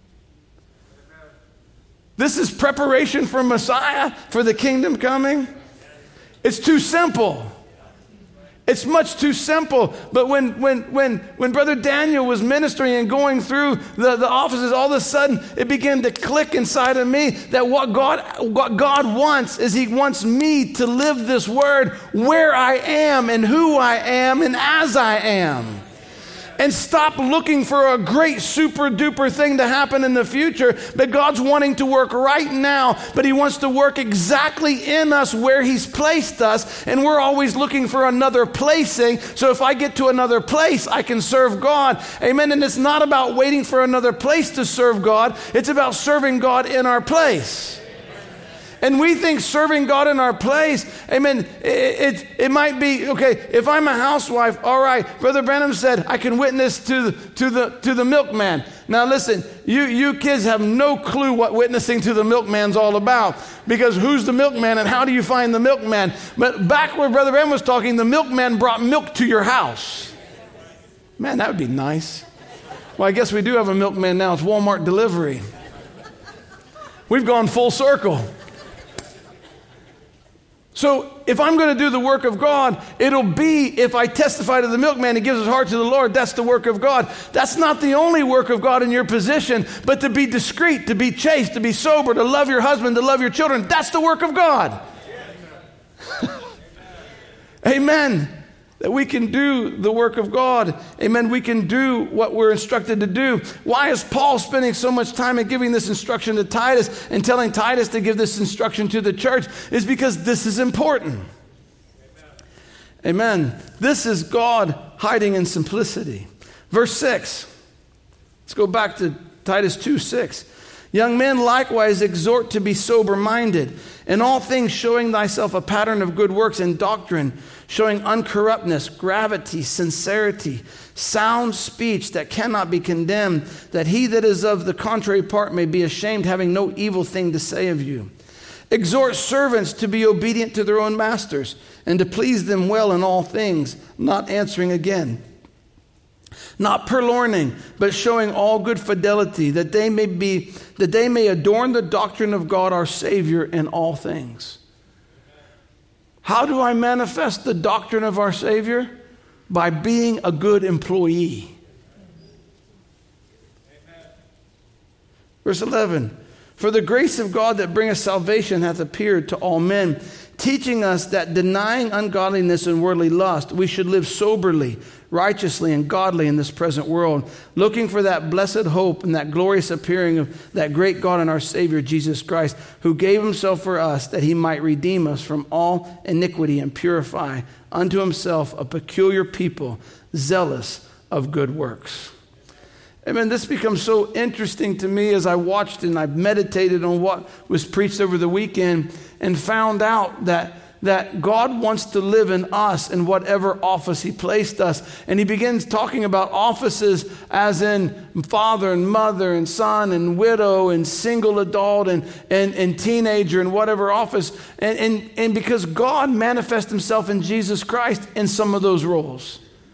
this is preparation for Messiah, for the kingdom coming. It's too simple. It's much too simple. But when when when when Brother Daniel was ministering and going through the, the offices, all of a sudden it began to click inside of me that what God what God wants is He wants me to live this word where I am and who I am and as I am. And stop looking for a great super duper thing to happen in the future. But God's wanting to work right now, but He wants to work exactly in us where He's placed us. And we're always looking for another placing. So if I get to another place, I can serve God. Amen. And it's not about waiting for another place to serve God. It's about serving God in our place. And we think serving God in our place, amen, it, it, it might be, okay, if I'm a housewife, all right, Brother Branham said I can witness to the, to the, to the milkman. Now listen, you, you kids have no clue what witnessing to the milkman's all about, because who's the milkman and how do you find the milkman? But back where Brother Branham was talking, the milkman brought milk to your house. Man, that would be nice. Well, I guess we do have a milkman now. It's Walmart delivery. We've gone full circle. So if I'm going to do the work of God, it'll be if I testify to the milkman, he gives his heart to the Lord. That's the work of God. That's not the only work of God in your position, but to be discreet, to be chaste, to be sober, to love your husband, to love your children. That's the work of God. Amen. That we can do the work of God. Amen. We can do what we're instructed to do. Why is Paul spending so much time in giving this instruction to Titus and telling Titus to give this instruction to the church? Is because this is important. Amen. Amen. This is God hiding in simplicity. Verse six. Let's go back to Titus two six. Young men likewise exhort to be sober-minded, in all things showing thyself a pattern of good works and doctrine, showing uncorruptness, gravity, sincerity, sound speech that cannot be condemned, that he that is of the contrary part may be ashamed, having no evil thing to say of you. Exhort servants to be obedient to their own masters, and to please them well in all things, not answering again. Not purloining, but showing all good fidelity, that they may be, that they may adorn the doctrine of God our Savior in all things. How do I manifest the doctrine of our Savior? By being a good employee. Amen. Verse eleven. For the grace of God that bringeth salvation hath appeared to all men, teaching us that denying ungodliness and worldly lust, we should live soberly, righteously, and godly in this present world, looking for that blessed hope and that glorious appearing of that great God and our Savior, Jesus Christ, who gave himself for us that he might redeem us from all iniquity and purify unto himself a peculiar people, zealous of good works. Amen. This becomes so interesting to me as I watched and I meditated on what was preached over the weekend and found out that that God wants to live in us in whatever office he placed us. And he begins talking about offices as in father and mother and son and widow and single adult and, and, and teenager and whatever office. And, and, and because God manifests himself in Jesus Christ in some of those roles.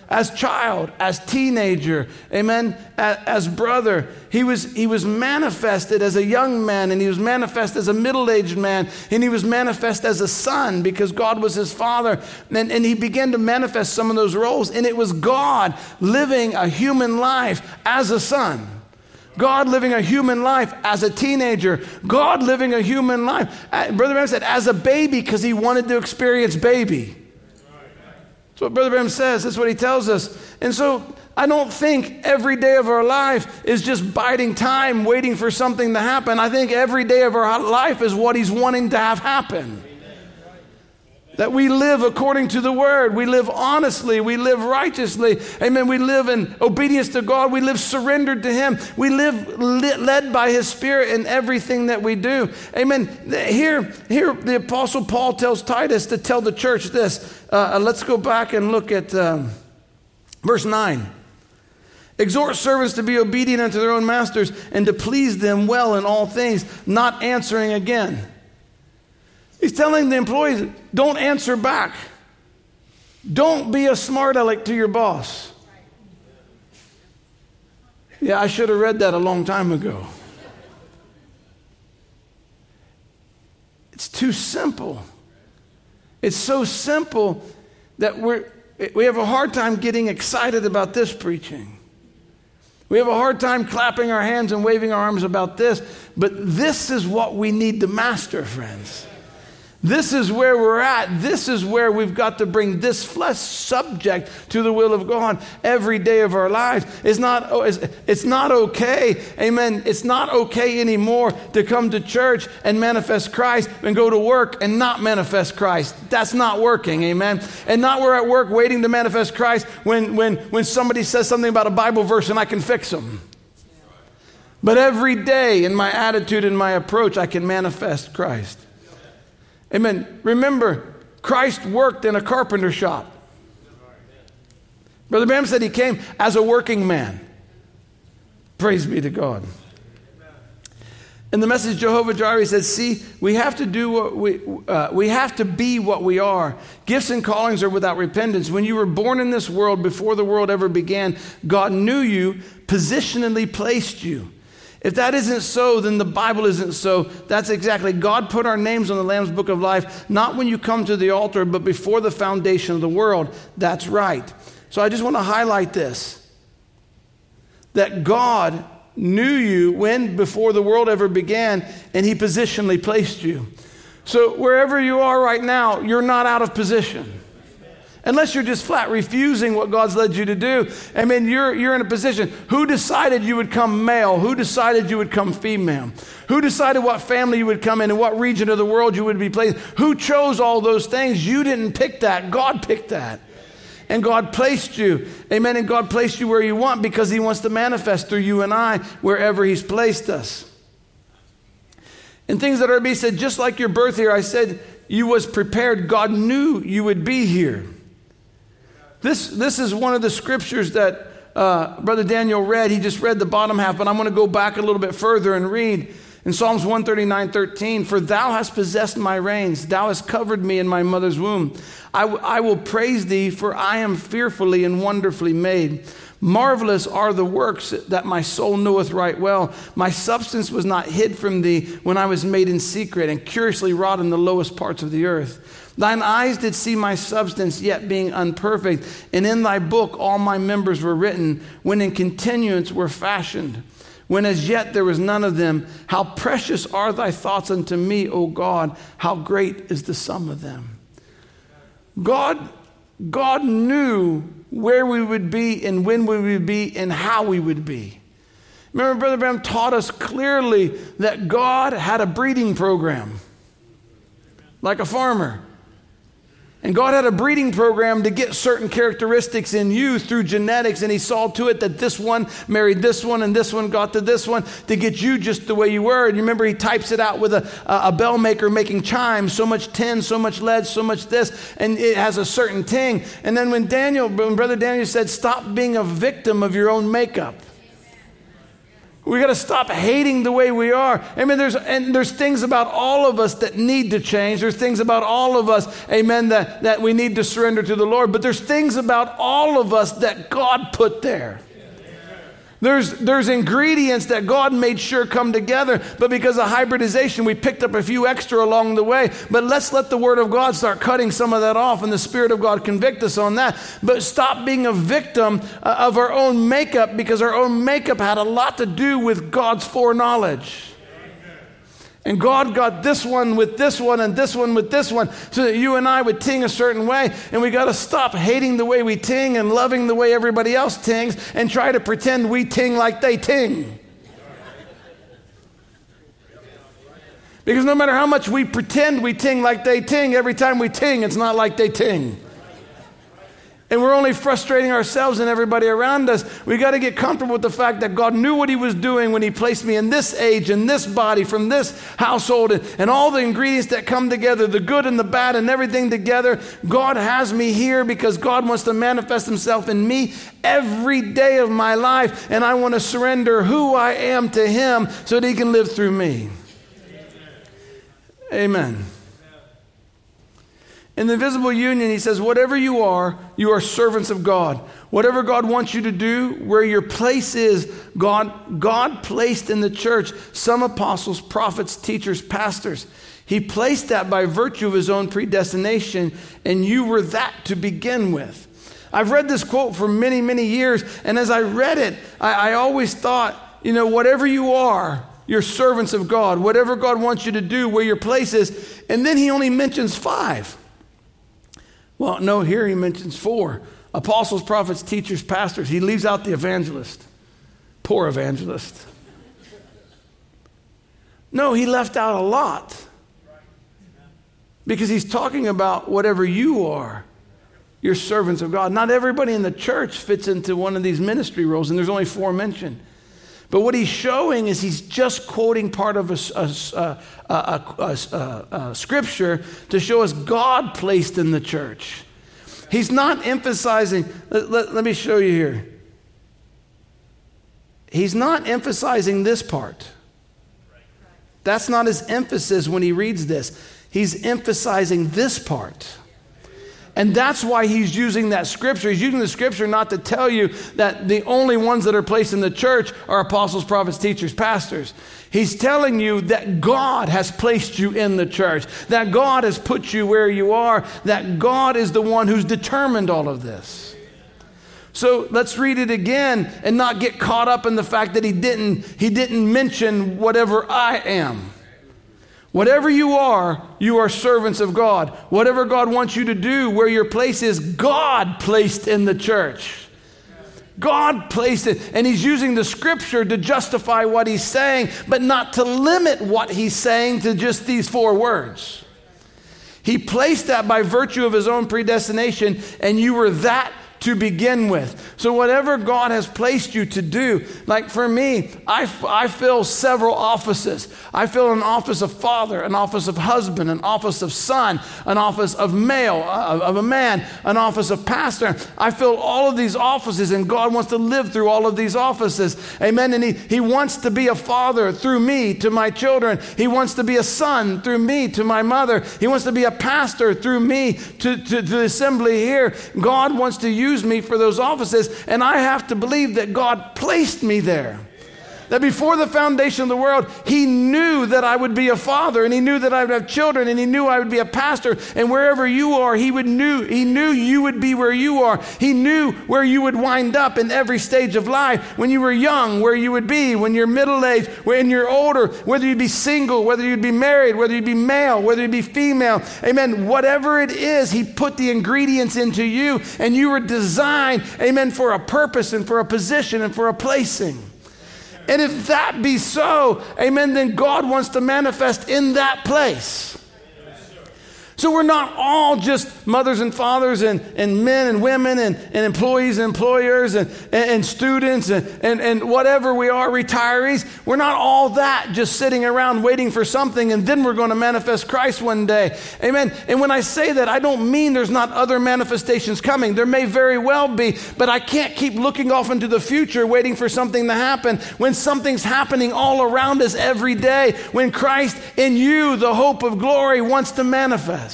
as child, as teenager, amen, as, as brother. He was, he was manifested as a young man, and he was manifest as a middle-aged man, and he was manifest as a son because God was his father. And, and he began to manifest some of those roles, and it was God living a human life as a son. God living a human life as a teenager. God living a human life. Uh, Brother Branham said, as a baby, because he wanted to experience baby. That's what Brother Branham says. That's what he tells us. And so I don't think every day of our life is just biding time, waiting for something to happen. I think every day of our life is what he's wanting to have happen. That we live according to the word. We live honestly. We live righteously. Amen. We live in obedience to God. We live surrendered to him. We live led by his spirit in everything that we do. Amen. Here, here the Apostle Paul tells Titus to tell the church this. Uh, let's go back and look at uh, verse nine. Exhort servants to be obedient unto their own masters and to please them well in all things, not answering again. He's telling the employees, don't answer back. Don't be a smart aleck to your boss. Yeah, I should have read that a long time ago. It's too simple. It's so simple that we're, we have a hard time getting excited about this preaching. We have a hard time clapping our hands and waving our arms about this. But this is what we need to master, friends. This is where we're at. This is where we've got to bring this flesh subject to the will of God every day of our lives. It's not, it's, it's not okay, amen, it's not okay anymore to come to church and manifest Christ and go to work and not manifest Christ. That's not working, amen. And not we're at work waiting to manifest Christ when, when, when somebody says something about a Bible verse and I can fix them. But every day in my attitude and my approach, I can manifest Christ. Amen. Remember, Christ worked in a carpenter shop. Brother Branham said he came as a working man. Praise be to God. In the Message Jehovah Jireh, he says, see, we have to do what we, uh, we have to be what we are. Gifts and callings are without repentance. When you were born in this world, before the world ever began, God knew you, positionally placed you. If that isn't so, then the Bible isn't so. That's exactly. God put our names on the Lamb's Book of Life, not when you come to the altar, but before the foundation of the world. That's right. So I just want to highlight this. That God knew you when, before the world ever began, and he positionally placed you. So wherever you are right now, you're not out of position. Unless you're just flat refusing what God's led you to do. I mean, you're, you're in a position. Who decided you would come male? Who decided you would come female? Who decided what family you would come in and what region of the world you would be placed? Who chose all those things? You didn't pick that. God picked that. And God placed you. Amen. And God placed you where you want because he wants to manifest through you and I wherever he's placed us. And things that are being said, just like your birth here, I said you was prepared. God knew you would be here. This, this is one of the scriptures that uh, Brother Daniel read. He just read the bottom half, but I'm going to go back a little bit further and read in Psalms one thirty-nine, thirteen. For thou hast possessed my reins. Thou hast covered me in my mother's womb. I, w- I will praise thee, for I am fearfully and wonderfully made. Marvelous are the works that my soul knoweth right well. My substance was not hid from thee when I was made in secret and curiously wrought in the lowest parts of the earth. Thine eyes did see my substance, yet being unperfect. And in thy book all my members were written, when in continuance were fashioned. When as yet there was none of them. How precious are thy thoughts unto me, O God. How great is the sum of them. God, God knew where we would be and when we would be and how we would be. Remember, Brother Branham taught us clearly that God had a breeding program, like a farmer. And God had a breeding program to get certain characteristics in you through genetics, and he saw to it that this one married this one and this one got to this one to get you just the way you were. And you remember he types it out with a, a bell maker making chimes, so much tin, so much lead, so much this, and it has a certain ting. And then when Daniel, when Brother Daniel said, stop being a victim of your own makeup. We got to stop hating the way we are. Amen. There's, and there's things about all of us that need to change. There's things about all of us, amen, that, that we need to surrender to the Lord. But there's things about all of us that God put there. There's, there's ingredients that God made sure come together, but because of hybridization, we picked up a few extra along the way. But let's let the Word of God start cutting some of that off, and the Spirit of God convict us on that. But stop being a victim uh, of our own makeup, because our own makeup had a lot to do with God's foreknowledge. And God got this one with this one and this one with this one so that you and I would ting a certain way. And we got to stop hating the way we ting and loving the way everybody else tings and try to pretend we ting like they ting. Because no matter how much we pretend we ting like they ting, every time we ting, it's not like they ting. And we're only frustrating ourselves and everybody around us. We got to get comfortable with the fact that God knew what he was doing when he placed me in this age, in this body, from this household, and, and all the ingredients that come together, the good and the bad and everything together. God has me here because God wants to manifest himself in me every day of my life. And I want to surrender who I am to him so that he can live through me. Amen. In the visible union, he says, whatever you are, you are servants of God. Whatever God wants you to do, where your place is, God, God placed in the church some apostles, prophets, teachers, pastors. He placed that by virtue of his own predestination, and you were that to begin with. I've read this quote for many, many years, and as I read it, I, I always thought, you know, whatever you are, you're servants of God. Whatever God wants you to do, where your place is. And then he only mentions five. Well, no, here he mentions four. Apostles, prophets, teachers, pastors. He leaves out the evangelist. Poor evangelist. No, he left out a lot. Because he's talking about whatever you are. You're servants of God. Not everybody in the church fits into one of these ministry roles, and there's only four mentioned. But what he's showing is he's just quoting part of a, a, a, a, a, a scripture to show us God placed in the church. He's not emphasizing, let, let, let me show you here. He's not emphasizing this part. That's not his emphasis when he reads this. He's emphasizing this part. And that's why he's using that scripture. He's using the scripture not to tell you that the only ones that are placed in the church are apostles, prophets, teachers, pastors. He's telling you that God has placed you in the church, that God has put you where you are, that God is the one who's determined all of this. So let's read it again and not get caught up in the fact that he didn't, he didn't mention whatever I am. Whatever you are, you are servants of God. Whatever God wants you to do, where your place is, God placed in the church. God placed it. And he's using the scripture to justify what he's saying, but not to limit what he's saying to just these four words. He placed that by virtue of his own predestination, and you were that to begin with. So whatever God has placed you to do, like for me, I, I fill several offices. I fill an office of father, an office of husband, an office of son, an office of male, uh, of a man, an office of pastor. I fill all of these offices, and God wants to live through all of these offices. Amen. And he, he wants to be a father through me to my children. He wants to be a son through me to my mother. He wants to be a pastor through me to, to, to the assembly here. God wants to use me for those offices, and I have to believe that God placed me there. That before the foundation of the world, he knew that I would be a father, and he knew that I would have children, and he knew I would be a pastor, and wherever you are, he would knew he knew you would be where you are. He knew where you would wind up in every stage of life. When you were young, where you would be, when you're middle-aged, when you're older, whether you'd be single, whether you'd be married, whether you'd be male, whether you'd be female. Amen. Whatever it is, he put the ingredients into you, and you were designed, amen, for a purpose and for a position and for a placing. And if that be so, amen, then God wants to manifest in that place. So we're not all just mothers and fathers and, and men and women and, and employees and employers and, and, and students and, and, and whatever we are, retirees. We're not all that just sitting around waiting for something and then we're going to manifest Christ one day. Amen. And when I say that, I don't mean there's not other manifestations coming. There may very well be, but I can't keep looking off into the future waiting for something to happen when something's happening all around us every day, when Christ in you, the hope of glory, wants to manifest.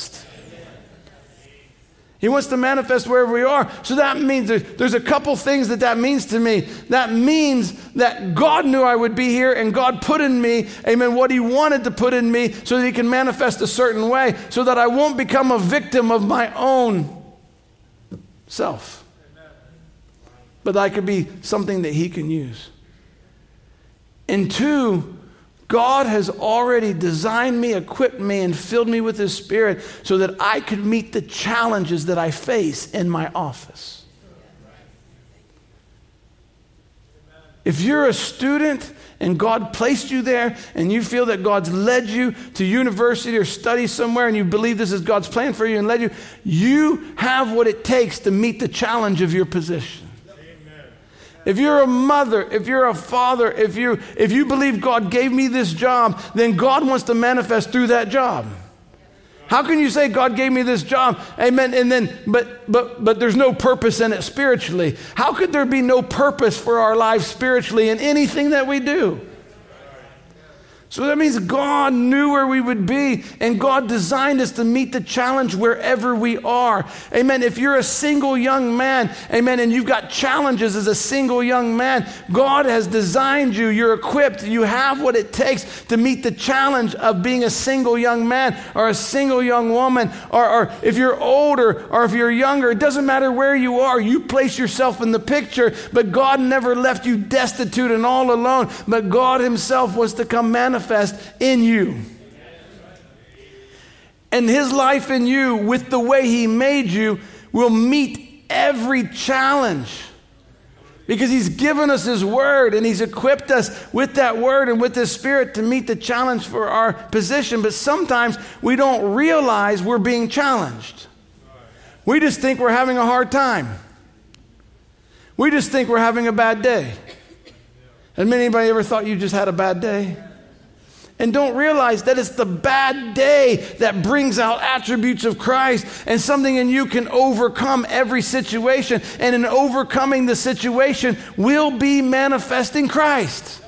He wants to manifest wherever we are. So that means there's, there's a couple things that that means to me. That means that God knew I would be here and God put in me, amen, what he wanted to put in me so that he can manifest a certain way so that I won't become a victim of my own self. But that I could be something that he can use. And two, God has already designed me, equipped me, and filled me with his Spirit so that I could meet the challenges that I face in my office. If you're a student and God placed you there and you feel that God's led you to university or study somewhere and you believe this is God's plan for you and led you, you have what it takes to meet the challenge of your position. If you're a mother, if you're a father, if you if you believe God gave me this job, then God wants to manifest through that job. How can you say God gave me this job? Amen. And then but but but there's no purpose in it spiritually. How could there be no purpose for our lives spiritually in anything that we do? So that means God knew where we would be, and God designed us to meet the challenge wherever we are. Amen. If you're a single young man, amen, and you've got challenges as a single young man, God has designed you. You're equipped. You have what it takes to meet the challenge of being a single young man or a single young woman, or, or if you're older or if you're younger, it doesn't matter where you are. You place yourself in the picture, but God never left you destitute and all alone, but God himself was to come manifest in you. And his life in you, with the way he made you, will meet every challenge. Because he's given us his word and he's equipped us with that word and with his Spirit to meet the challenge for our position. But sometimes we don't realize we're being challenged. We just think we're having a hard time. We just think we're having a bad day. Has anybody ever thought you just had a bad day? And don't realize that it's the bad day that brings out attributes of Christ, and something in you can overcome every situation. And in overcoming the situation will be manifesting Christ.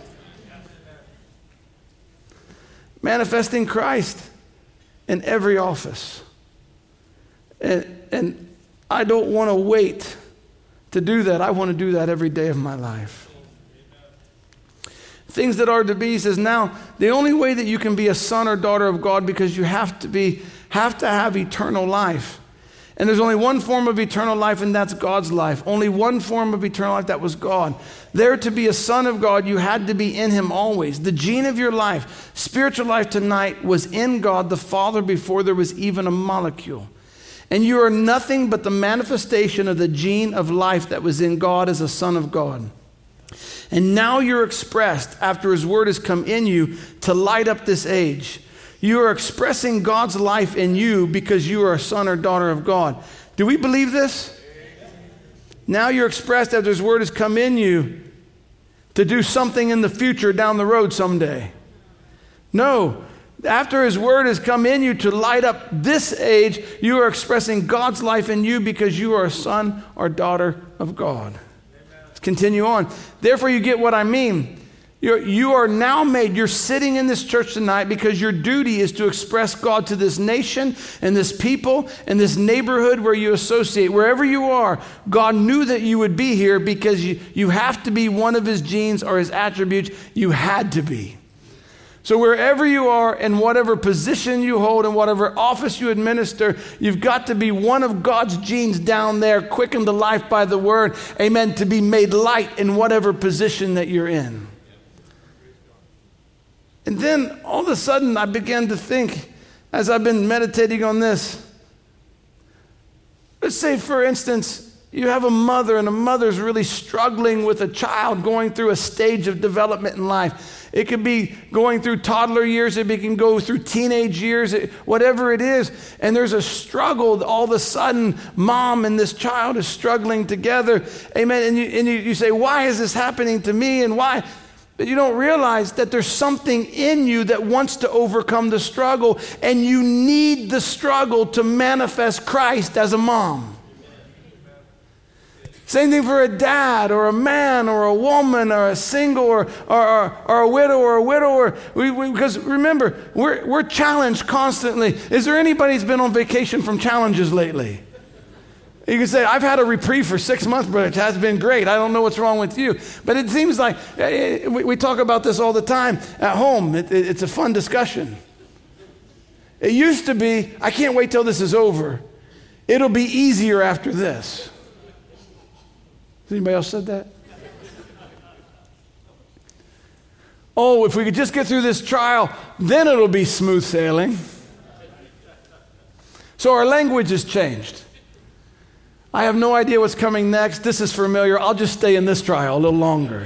Manifesting Christ in every office. And, and I don't want to wait to do that. I want to do that every day of my life. Things that are to be, he says, now, the only way that you can be a son or daughter of God, because you have to be, have to have eternal life. And there's only one form of eternal life, and that's God's life. Only one form of eternal life, that was God. There, to be a son of God, you had to be in him always. The gene of your life, spiritual life tonight, was in God the Father before there was even a molecule. And you are nothing but the manifestation of the gene of life that was in God as a son of God. And now you're expressed, after his word has come in you, to light up this age. You are expressing God's life in you because you are a son or daughter of God. Do we believe this? Now you're expressed after his word has come in you to do something in the future down the road someday. No. After his word has come in you to light up this age, you are expressing God's life in you because you are a son or daughter of God. Continue on. Therefore, you get what I mean. You're, you are now made, you're sitting in this church tonight because your duty is to express God to this nation and this people and this neighborhood where you associate. Wherever you are, God knew that you would be here because you, you have to be one of his genes or his attributes. You had to be. So wherever you are, in whatever position you hold, in whatever office you administer, you've got to be one of God's genes down there, quickened to life by the word, amen, to be made light in whatever position that you're in. And then all of a sudden I began to think, as I've been meditating on this, let's say, for instance, you have a mother, and a mother's really struggling with a child going through a stage of development in life. It could be going through toddler years. It can go through teenage years, whatever it is. And there's a struggle. All of a sudden, mom and this child is struggling together. Amen. And you, and you, you say, why is this happening to me, and why? But you don't realize that there's something in you that wants to overcome the struggle, and you need the struggle to manifest Christ as a mom. Same thing for a dad or a man or a woman or a single or, or, or, or a widow or a widower. We, we, because remember, we're, we're challenged constantly. Is there anybody who's been on vacation from challenges lately? You can say, I've had a reprieve for six months, but it has been great. I don't know what's wrong with you. But it seems like, it, we, we talk about this all the time at home. It, it, it's a fun discussion. It used to be, I can't wait till this is over. It'll be easier after this. Has anybody else said that? Oh, if we could just get through this trial, then it'll be smooth sailing. So our language has changed. I have no idea what's coming next. This is familiar. I'll just stay in this trial a little longer.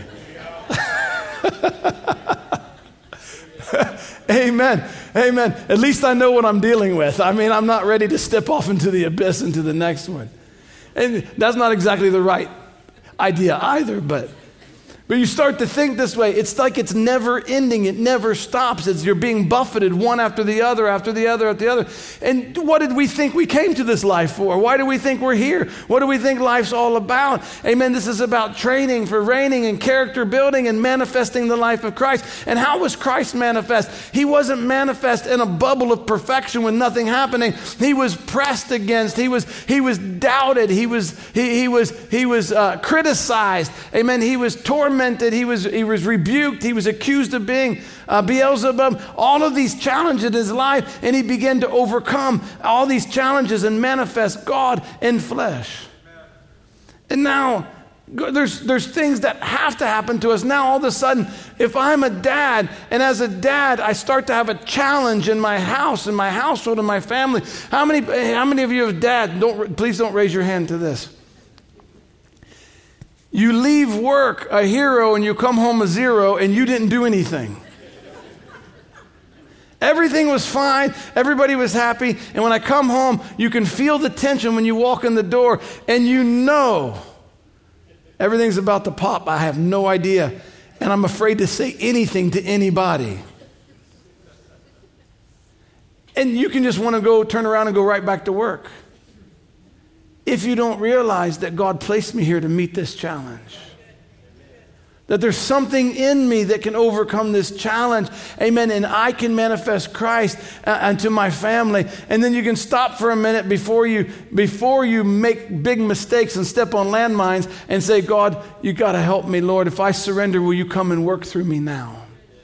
Amen. Amen. At least I know what I'm dealing with. I mean, I'm not ready to step off into the abyss into the next one. And that's not exactly the right idea either, but but you start to think this way. It's like it's never ending. It never stops. It's you're being buffeted one after the other, after the other, after the other. And what did we think we came to this life for? Why do we think we're here? What do we think life's all about? Amen. This is about training for reigning and character building and manifesting the life of Christ. And how was Christ manifest? He wasn't manifest in a bubble of perfection with nothing happening. He was pressed against. He was he was doubted. He was he he was he was uh, criticized. Amen. He was tormented. He was, he was rebuked. He was accused of being uh, Beelzebub. All of these challenges in his life, and he began to overcome all these challenges and manifest God in flesh. And now, there's, there's things that have to happen to us. Now, all of a sudden, if I'm a dad, and as a dad, I start to have a challenge in my house, in my household, in my family. How many, how many of you have dads? Don't, please don't raise your hand to this. You leave work a hero and you come home a zero and you didn't do anything. Everything was fine. Everybody was happy. And when I come home, you can feel the tension when you walk in the door and you know everything's about to pop. I have no idea. And I'm afraid to say anything to anybody. And you can just want to go turn around and go right back to work. If you don't realize that God placed me here to meet this challenge. That there's something in me that can overcome this challenge. Amen. And I can manifest Christ uh, unto my family. And then you can stop for a minute before you, before you make big mistakes and step on landmines and say, God, you got to help me, Lord. If I surrender, will you come and work through me now?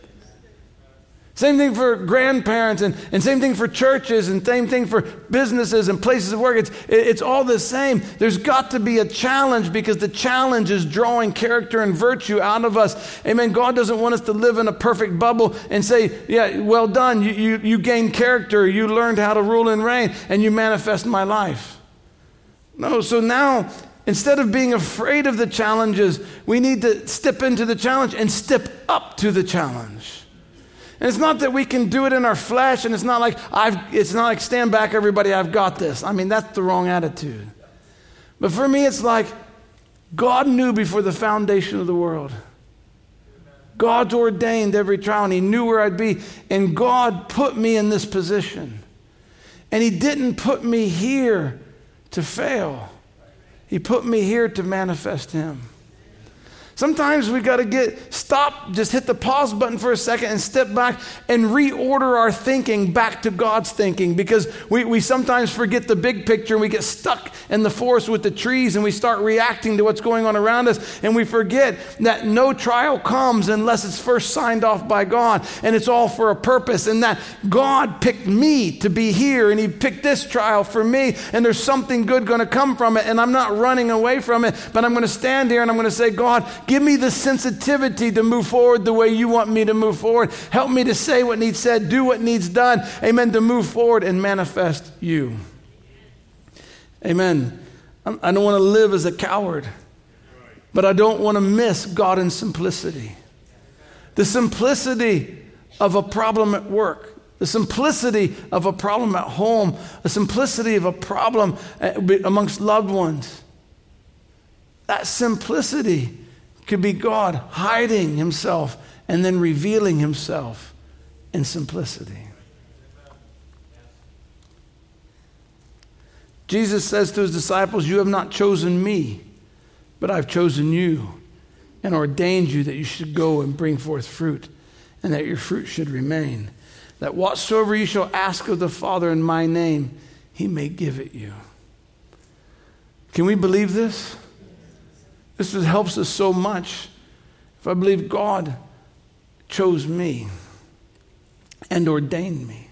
Same thing for grandparents, and, and same thing for churches, and same thing for businesses and places of work. It's, it's all the same. There's got to be a challenge, because the challenge is drawing character and virtue out of us. Amen. God doesn't want us to live in a perfect bubble and say, yeah, well done. You, you, you gained character. You learned how to rule and reign, and you manifest my life. No, so now, instead of being afraid of the challenges, we need to step into the challenge and step up to the challenge. And it's not that we can do it in our flesh, and it's not like I've it's not like stand back everybody, I've got this. I mean, that's the wrong attitude. But for me, it's like God knew before the foundation of the world. God's ordained every trial, and he knew where I'd be, and God put me in this position. And he didn't put me here to fail. He put me here to manifest him. Sometimes we got to get, stop, just hit the pause button for a second and step back and reorder our thinking back to God's thinking, because we, we sometimes forget the big picture and we get stuck in the forest with the trees and we start reacting to what's going on around us, and we forget that no trial comes unless it's first signed off by God, and it's all for a purpose, and that God picked me to be here, and he picked this trial for me, and there's something good going to come from it, and I'm not running away from it, but I'm going to stand here and I'm going to say, God, give me the sensitivity to move forward the way you want me to move forward. Help me to say what needs said, do what needs done. Amen. To move forward and manifest you. Amen. I don't want to live as a coward. But I don't want to miss God in simplicity. The simplicity of a problem at work. The simplicity of a problem at home. The simplicity of a problem amongst loved ones. That simplicity could be God hiding himself and then revealing himself in simplicity. Jesus says to his disciples, you have not chosen me, but I've chosen you and ordained you that you should go and bring forth fruit, and that your fruit should remain. That whatsoever you shall ask of the Father in my name, he may give it you. Can we believe this? This helps us so much. If I believe God chose me and ordained me.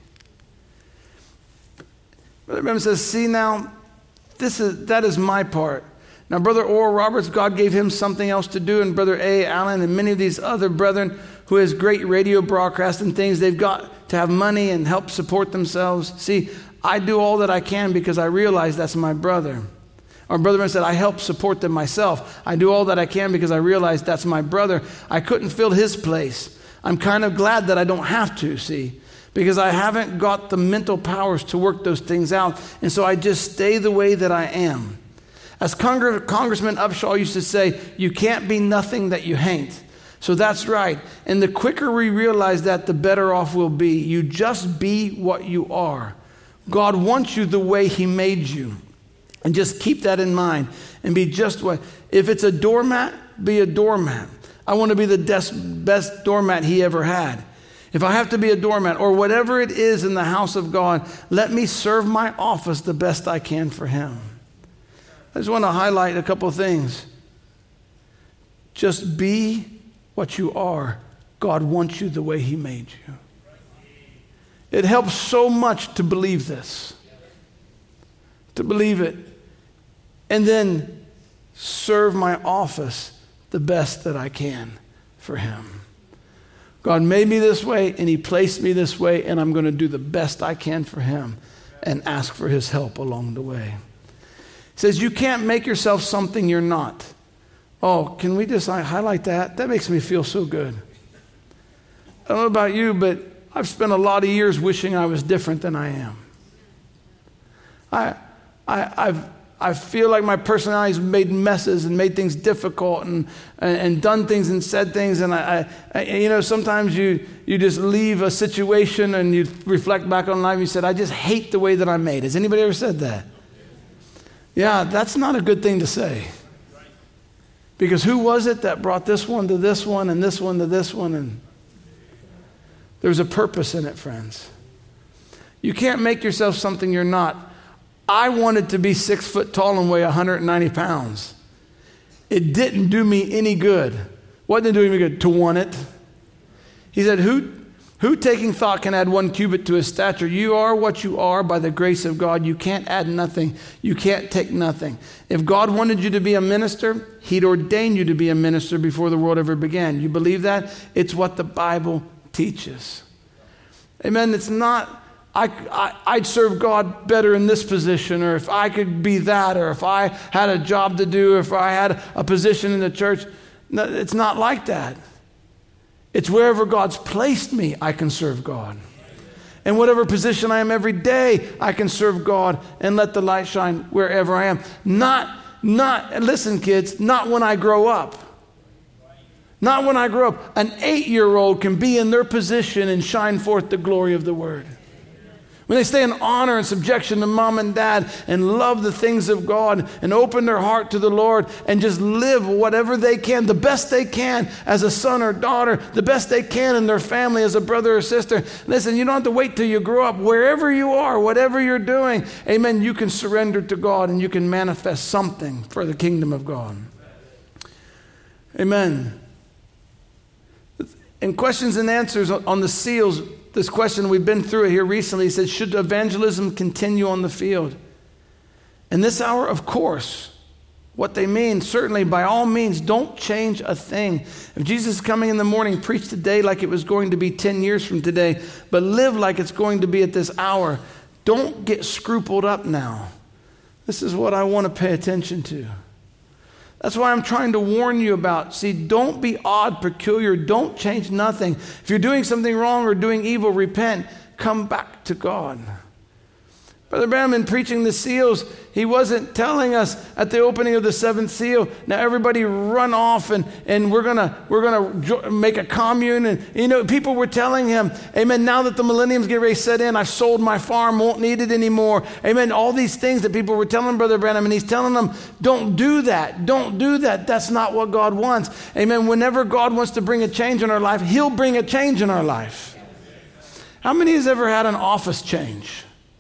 Brother Branham says, see now, this is that is my part. Now, Brother Oral Roberts, God gave him something else to do, and Brother A. Allen and many of these other brethren who has great radio broadcasts and things, they've got to have money and help support themselves. See, I do all that I can because I realize that's my brother. Our brother said, I help support them myself. I do all that I can because I realize that's my brother. I couldn't fill his place. I'm kind of glad that I don't have to, see, because I haven't got the mental powers to work those things out. And so I just stay the way that I am. As Cong- Congressman Upshaw used to say, you can't be nothing that you ain't. So that's right. And the quicker we realize that, the better off we'll be. You just be what you are. God wants you the way he made you. And just keep that in mind and be just what. If it's a doormat, be a doormat. I want to be the des- best doormat he ever had. If I have to be a doormat or whatever it is in the house of God, let me serve my office the best I can for him. I just want to highlight a couple of things. Just be what you are. God wants you the way he made you. It helps so much to believe this. To believe it. And then serve my office the best that I can for him. God made me this way and he placed me this way, and I'm going to do the best I can for him and ask for his help along the way. He says, you can't make yourself something you're not. Oh, can we just highlight that? That makes me feel so good. I don't know about you, but I've spent a lot of years wishing I was different than I am. I, I, I've, I feel like my personality's made messes and made things difficult and, and, and done things and said things. And I, I, you know, sometimes you, you just leave a situation and you reflect back on life and you said, I just hate the way that I'm made. Has anybody ever said that? Yeah, that's not a good thing to say. Because who was it that brought this one to this one and this one to this one? And there's a purpose in it, friends. You can't make yourself something you're not. I wanted to be six foot tall and weigh one hundred ninety pounds. It didn't do me any good. Wasn't doing me good to want it. He said, who, who taking thought can add one cubit to his stature? You are what you are by the grace of God. You can't add nothing. You can't take nothing. If God wanted you to be a minister, he'd ordained you to be a minister before the world ever began. You believe that? It's what the Bible teaches. Amen. It's not, I, I, I'd serve God better in this position, or if I could be that, or if I had a job to do, or if I had a position in the church. No, it's not like that. It's wherever God's placed me, I can serve God. And whatever position I am every day, I can serve God and let the light shine wherever I am. Not, not, listen kids, not when I grow up. Not when I grow up. An eight-year-old can be in their position and shine forth the glory of the word. When they stay in honor and subjection to mom and dad and love the things of God and open their heart to the Lord and just live whatever they can, the best they can as a son or daughter, the best they can in their family as a brother or sister. Listen, you don't have to wait till you grow up. Wherever you are, whatever you're doing, amen, you can surrender to God and you can manifest something for the kingdom of God. Amen. In questions and answers on the seals, this question, we've been through it here recently. He said, should evangelism continue on the field? In this hour, of course. What they mean, certainly, by all means, don't change a thing. If Jesus is coming in the morning, preach today like it was going to be ten years from today, but live like it's going to be at this hour. Don't get scrupled up now. This is what I want to pay attention to. That's why I'm trying to warn you about. See, don't be odd, peculiar. Don't change nothing. If you're doing something wrong or doing evil, repent. Come back to God. Brother Branham, in preaching the seals, he wasn't telling us at the opening of the seventh seal, now everybody run off and, and we're gonna we're gonna jo- make a commune. And you know, people were telling him, amen, now that the millennium's getting ready to set in, I've sold my farm, won't need it anymore. Amen. All these things that people were telling Brother Branham, and he's telling them, don't do that. Don't do that. That's not what God wants. Amen. Whenever God wants to bring a change in our life, he'll bring a change in our life. How many has ever had an office change?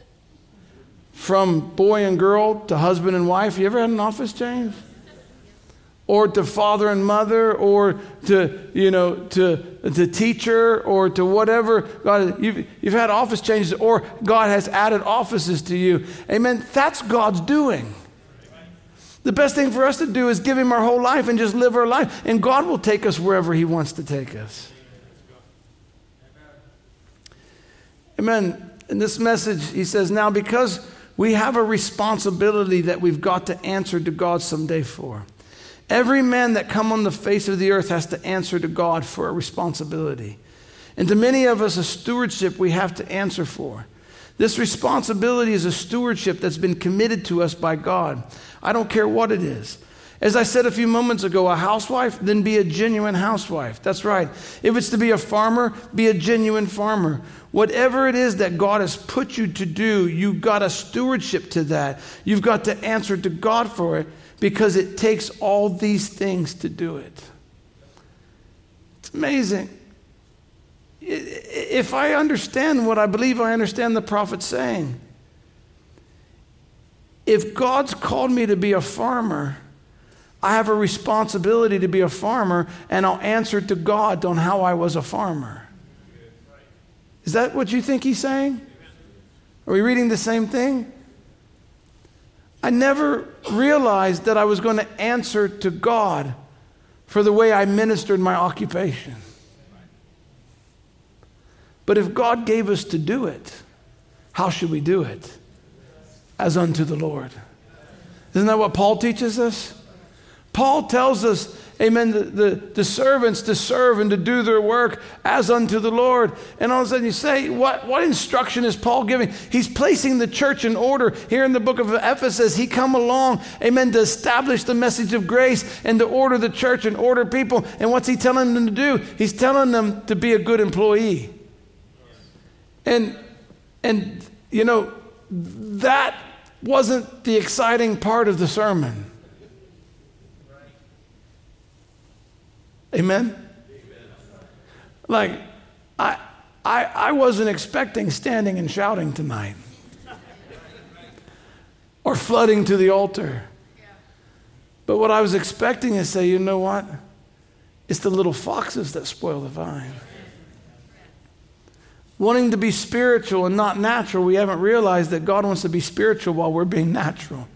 From boy and girl to husband and wife. You ever had an office change? Or to father and mother, or to, you know, to the teacher, or to whatever. God, you've, you've had office changes, or God has added offices to you. Amen. That's God's doing. The best thing for us to do is give him our whole life and just live our life. And God will take us wherever he wants to take us. Amen. In this message, he says, now because we have a responsibility that we've got to answer to God someday for. Every man that come on the face of the earth has to answer to God for a responsibility. And to many of us, a stewardship we have to answer for. This responsibility is a stewardship that's been committed to us by God. I don't care what it is. As I said a few moments ago, a housewife, then be a genuine housewife. That's right. If it's to be a farmer, be a genuine farmer. Whatever it is that God has put you to do, you've got a stewardship to that. You've got to answer to God for it, because it takes all these things to do it. It's amazing. If I understand what I believe I understand the prophet saying, if God's called me to be a farmer, I have a responsibility to be a farmer, and I'll answer to God on how I was a farmer. Is that what you think he's saying? Are we reading the same thing? I never realized that I was going to answer to God for the way I ministered my occupation. But if God gave us to do it, how should we do it? As unto the Lord. Isn't that what Paul teaches us? Paul tells us, amen, the, the, the servants to serve and to do their work as unto the Lord. And all of a sudden you say, what, what instruction is Paul giving? He's placing the church in order. Here in the book of Ephesus, he come along, amen, to establish the message of grace and to order the church and order people. And what's he telling them to do? He's telling them to be a good employee. And, and you know, that wasn't the exciting part of the sermon. Amen? Amen? Like, I, I, I wasn't expecting standing and shouting tonight. Or flooding to the altar. But what I was expecting is say, you know what? It's the little foxes that spoil the vine. Wanting to be spiritual and not natural, we haven't realized that God wants to be spiritual while we're being natural.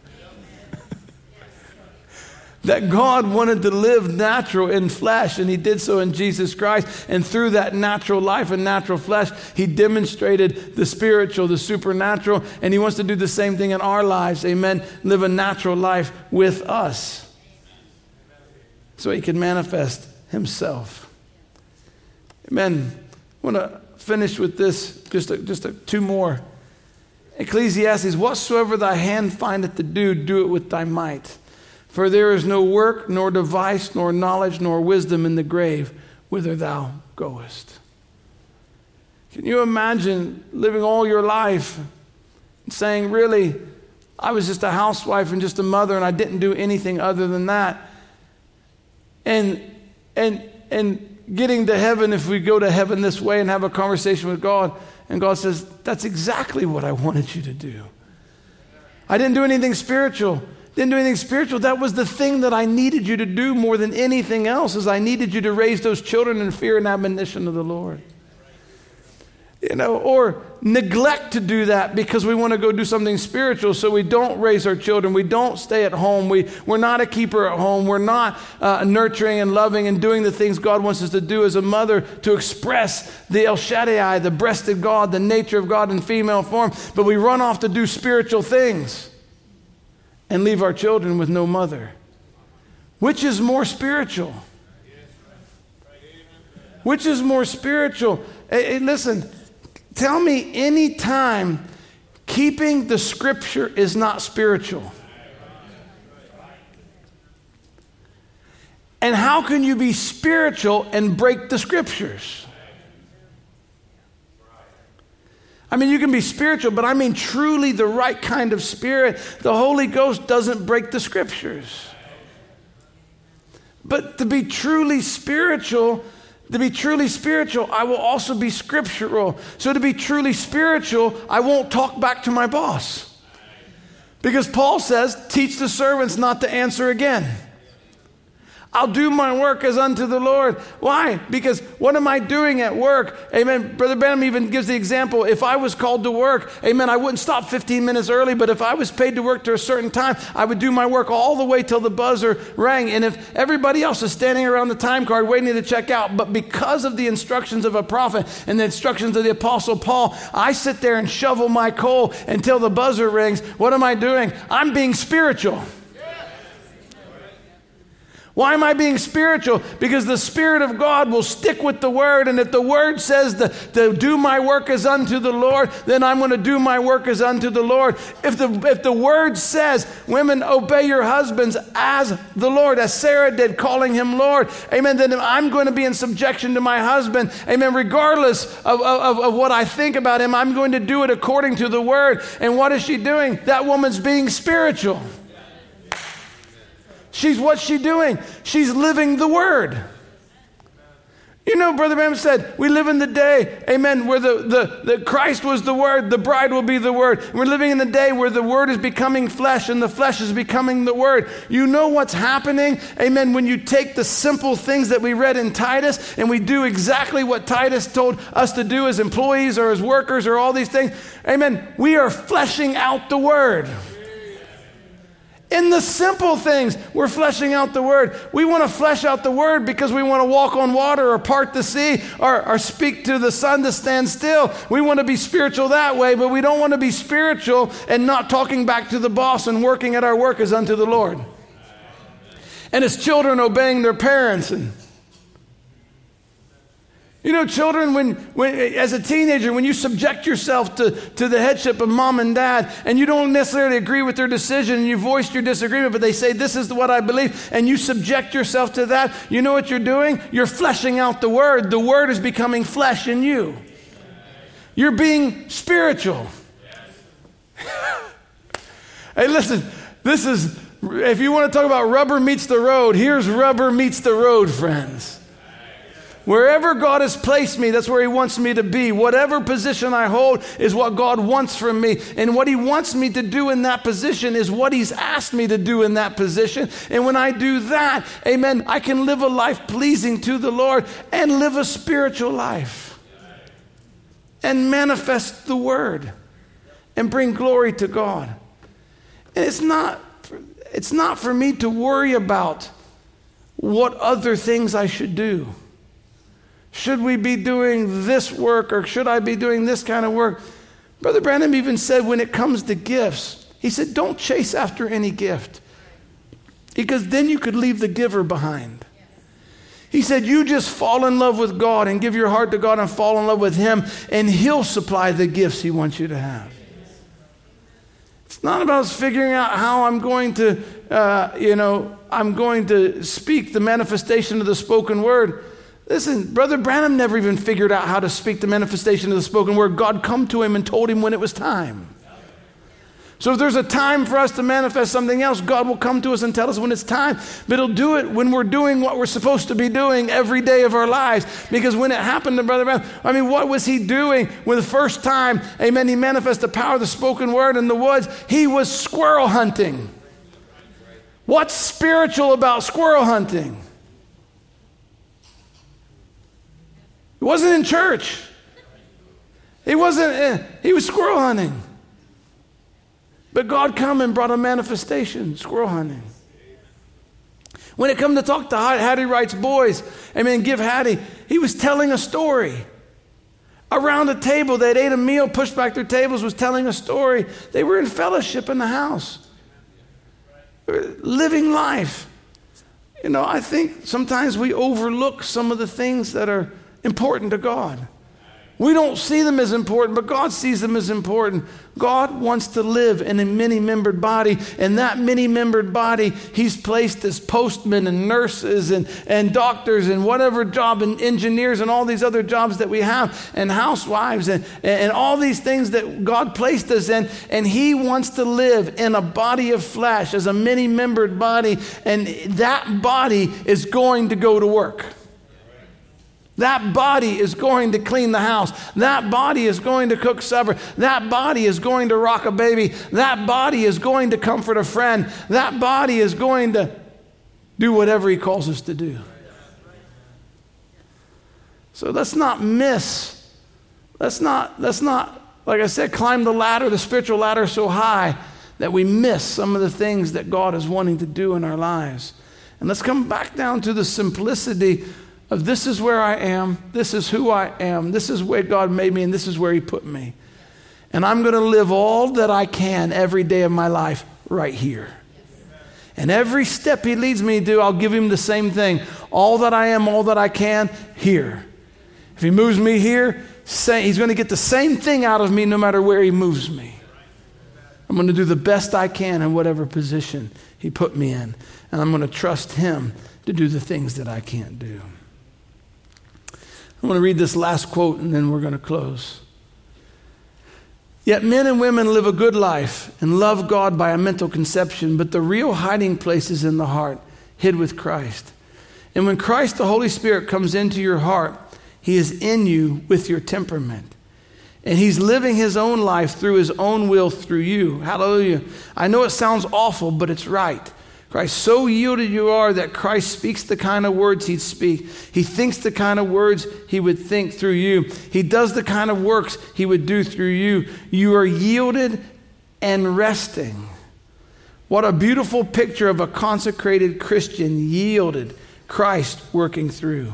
That God wanted to live natural in flesh, and he did so in Jesus Christ. And through that natural life and natural flesh, he demonstrated the spiritual, the supernatural, and he wants to do the same thing in our lives. Amen. Live a natural life with us so he can manifest himself. Amen. I want to finish with this, just a, just a, two more. Ecclesiastes, whatsoever thy hand findeth to do, do it with thy might. For there is no work, nor device, nor knowledge, nor wisdom in the grave whither thou goest. Can you imagine living all your life and saying, really, I was just a housewife and just a mother and I didn't do anything other than that. And, and, and getting to heaven, if we go to heaven this way and have a conversation with God, and God says, that's exactly what I wanted you to do. I didn't do anything spiritual. Didn't do anything spiritual. That was the thing that I needed you to do more than anything else, is I needed you to raise those children in fear and admonition of the Lord. You know, or neglect to do that because we want to go do something spiritual, so we don't raise our children. We don't stay at home. We, we're not a keeper at home. We're not uh, nurturing and loving and doing the things God wants us to do as a mother to express the El Shaddai, the breasted God, the nature of God in female form. But we run off to do spiritual things. and leave our children with no mother? Which is more spiritual? Which is more spiritual? Hey, hey, listen, tell me any time keeping the scripture is not spiritual. And how can you be spiritual and break the scriptures? I mean, you can be spiritual, but I mean truly the right kind of spirit. The Holy Ghost doesn't break the scriptures. But to be truly spiritual, to be truly spiritual, I will also be scriptural. So to be truly spiritual, I won't talk back to my boss. Because Paul says, teach the servants not to answer again. I'll do my work as unto the Lord. Why? Because what am I doing at work? Amen. Brother Branham even gives the example. If I was called to work, amen, I wouldn't stop fifteen minutes early, but if I was paid to work to a certain time, I would do my work all the way till the buzzer rang. And if everybody else is standing around the time card waiting to check out, but because of the instructions of a prophet and the instructions of the Apostle Paul, I sit there and shovel my coal until the buzzer rings. What am I doing? I'm being spiritual. Why am I being spiritual? Because the Spirit of God will stick with the Word, and if the Word says to, to do my work as unto the Lord, then I'm going to do my work as unto the Lord. If the, if the Word says, women, obey your husbands as the Lord, as Sarah did, calling him Lord, amen, then I'm going to be in subjection to my husband, amen, regardless of, of, of what I think about him, I'm going to do it according to the Word. And what is she doing? That woman's being spiritual. She's what's she doing? She's living the Word. You know, Brother Branham said, we live in the day, amen, where the, the, the Christ was the Word, the bride will be the Word. We're living in the day where the Word is becoming flesh and the flesh is becoming the Word. You know what's happening, amen, when you take the simple things that we read in Titus and we do exactly what Titus told us to do as employees or as workers or all these things, amen, we are fleshing out the Word. In the simple things, we're fleshing out the Word. We want to flesh out the Word because we want to walk on water or part the sea or, or speak to the sun to stand still. We want to be spiritual that way, but we don't want to be spiritual and not talking back to the boss and working at our work as unto the Lord. And as children obeying their parents. And you know, children, when, when as a teenager, when you subject yourself to, to the headship of mom and dad, and you don't necessarily agree with their decision, and you voiced your disagreement, but they say, this is what I believe, and you subject yourself to that, you know what you're doing? You're fleshing out the Word. The Word is becoming flesh in you. You're being spiritual. Hey, listen, this is, if you want to talk about rubber meets the road, here's rubber meets the road, friends. Wherever God has placed me, that's where He wants me to be. Whatever position I hold is what God wants from me. And what He wants me to do in that position is what He's asked me to do in that position. And when I do that, amen, I can live a life pleasing to the Lord and live a spiritual life. And manifest the Word and bring glory to God. And it's not, it's not for me to worry about what other things I should do. Should we be doing this work or should I be doing this kind of work? Brother Branham even said when it comes to gifts, he said, don't chase after any gift. Because then you could leave the giver behind. He said, you just fall in love with God and give your heart to God and fall in love with Him, and He'll supply the gifts He wants you to have. It's not about figuring out how I'm going to, uh, you know, I'm going to speak the manifestation of the spoken word. Listen, Brother Branham never even figured out how to speak the manifestation of the spoken word. God come to him and told him when it was time. So if there's a time for us to manifest something else, God will come to us and tell us when it's time. But He'll do it when we're doing what we're supposed to be doing every day of our lives. Because when it happened to Brother Branham, I mean, what was he doing when the first time, amen, he manifested the power of the spoken word in the woods? He was squirrel hunting. What's spiritual about squirrel hunting? He wasn't in church. He wasn't, eh, he was squirrel hunting. But God come and brought a manifestation, squirrel hunting. When it come to talk to Hattie Wright's boys, amen, give Hattie, he was telling a story. Around a table, they'd ate a meal, pushed back their tables, was telling a story. They were in fellowship in the house. living life. You know, I think sometimes we overlook some of the things that are important to God. We don't see them as important, but God sees them as important. God wants to live in a many-membered body, and that many-membered body, he's placed as postmen and nurses and, and doctors and whatever job, and engineers and all these other jobs that we have, and housewives and, and all these things that God placed us in, and he wants to live in a body of flesh as a many-membered body, and that body is going to go to work. That body is going to clean the house. That body is going to cook supper. That body is going to rock a baby. That body is going to comfort a friend. That body is going to do whatever he calls us to do. So let's not miss. Let's not, let's not, like I said, climb the ladder, the spiritual ladder so high that we miss some of the things that God is wanting to do in our lives. And let's come back down to the simplicity of this is where I am, this is who I am, this is where God made me, and this is where he put me. And I'm going to live all that I can every day of my life right here. And every step he leads me to do, I'll give him the same thing. All that I am, all that I can, here. If he moves me here, he's going to get the same thing out of me no matter where he moves me. I'm going to do the best I can in whatever position he put me in. And I'm going to trust him to do the things that I can't do. I want to read this last quote and then we're going to close. Yet men and women live a good life and love God by a mental conception, but the real hiding place is in the heart, hid with Christ. And when Christ, the Holy Spirit, comes into your heart, he is in you with your temperament. And he's living his own life through his own will through you. Hallelujah. I know it sounds awful, but it's right. Christ, so yielded you are that Christ speaks the kind of words he'd speak. He thinks the kind of words he would think through you. He does the kind of works he would do through you. You are yielded and resting. What a beautiful picture of a consecrated Christian, yielded, Christ working through.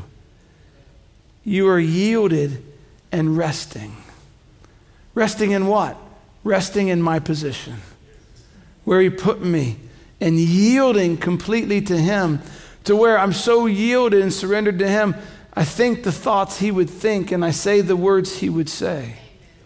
You are yielded and resting. Resting in what? Resting in my position, where he put me. And yielding completely to him, to where I'm so yielded and surrendered to him, I think the thoughts he would think and I say the words he would say.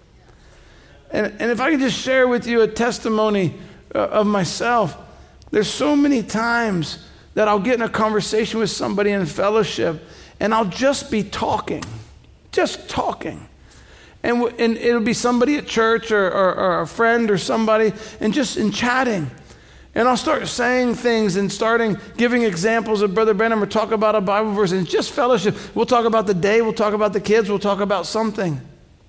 And, and if I could just share with you a testimony uh, of myself, there's so many times that I'll get in a conversation with somebody in fellowship and I'll just be talking, just talking. And, w- and it'll be somebody at church or, or, or a friend or somebody, and just in chatting. And I'll start saying things and starting giving examples of Brother Branham or talk about a Bible verse and just fellowship. We'll talk about the day, we'll talk about the kids, we'll talk about something.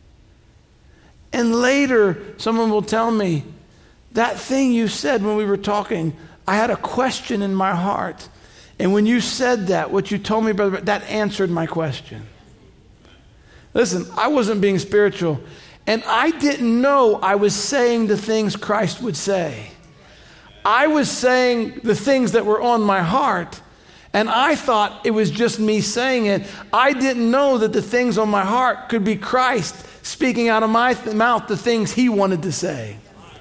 And later, someone will tell me, that thing you said when we were talking, I had a question in my heart. And when you said that, what you told me, Brother, that answered my question. Listen, I wasn't being spiritual. And I didn't know I was saying the things Christ would say. I was saying the things that were on my heart, and I thought it was just me saying it. I didn't know that the things on my heart could be Christ speaking out of my th- mouth the things he wanted to say.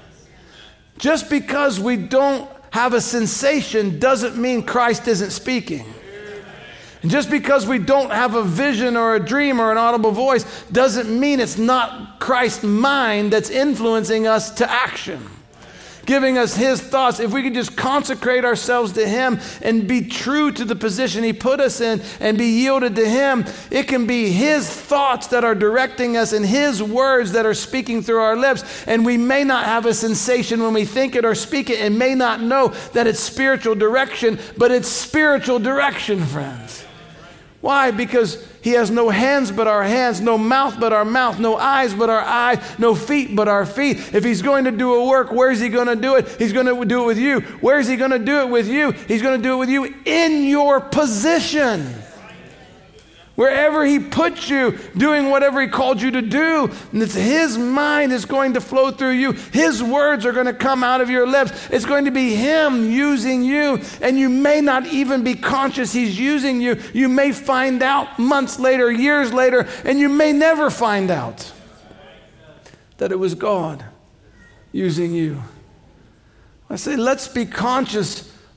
Just because we don't have a sensation doesn't mean Christ isn't speaking. And just because we don't have a vision or a dream or an audible voice doesn't mean it's not Christ's mind that's influencing us to action, giving us his thoughts. If we could just consecrate ourselves to him and be true to the position he put us in and be yielded to him, it can be his thoughts that are directing us and his words that are speaking through our lips. And we may not have a sensation when we think it or speak it and may not know that it's spiritual direction, but it's spiritual direction, friends. Why? Because he has no hands but our hands, no mouth but our mouth, no eyes but our eyes, no feet but our feet. If he's going to do a work, where's he going to do it? He's going to do it with you. Where's he going to do it with you? He's going to do it with you in your position. Wherever he put you, doing whatever he called you to do, and it's his mind is going to flow through you. His words are going to come out of your lips. It's going to be him using you, and you may not even be conscious he's using you. You may find out months later, years later, and you may never find out that it was God using you. I say, let's be conscious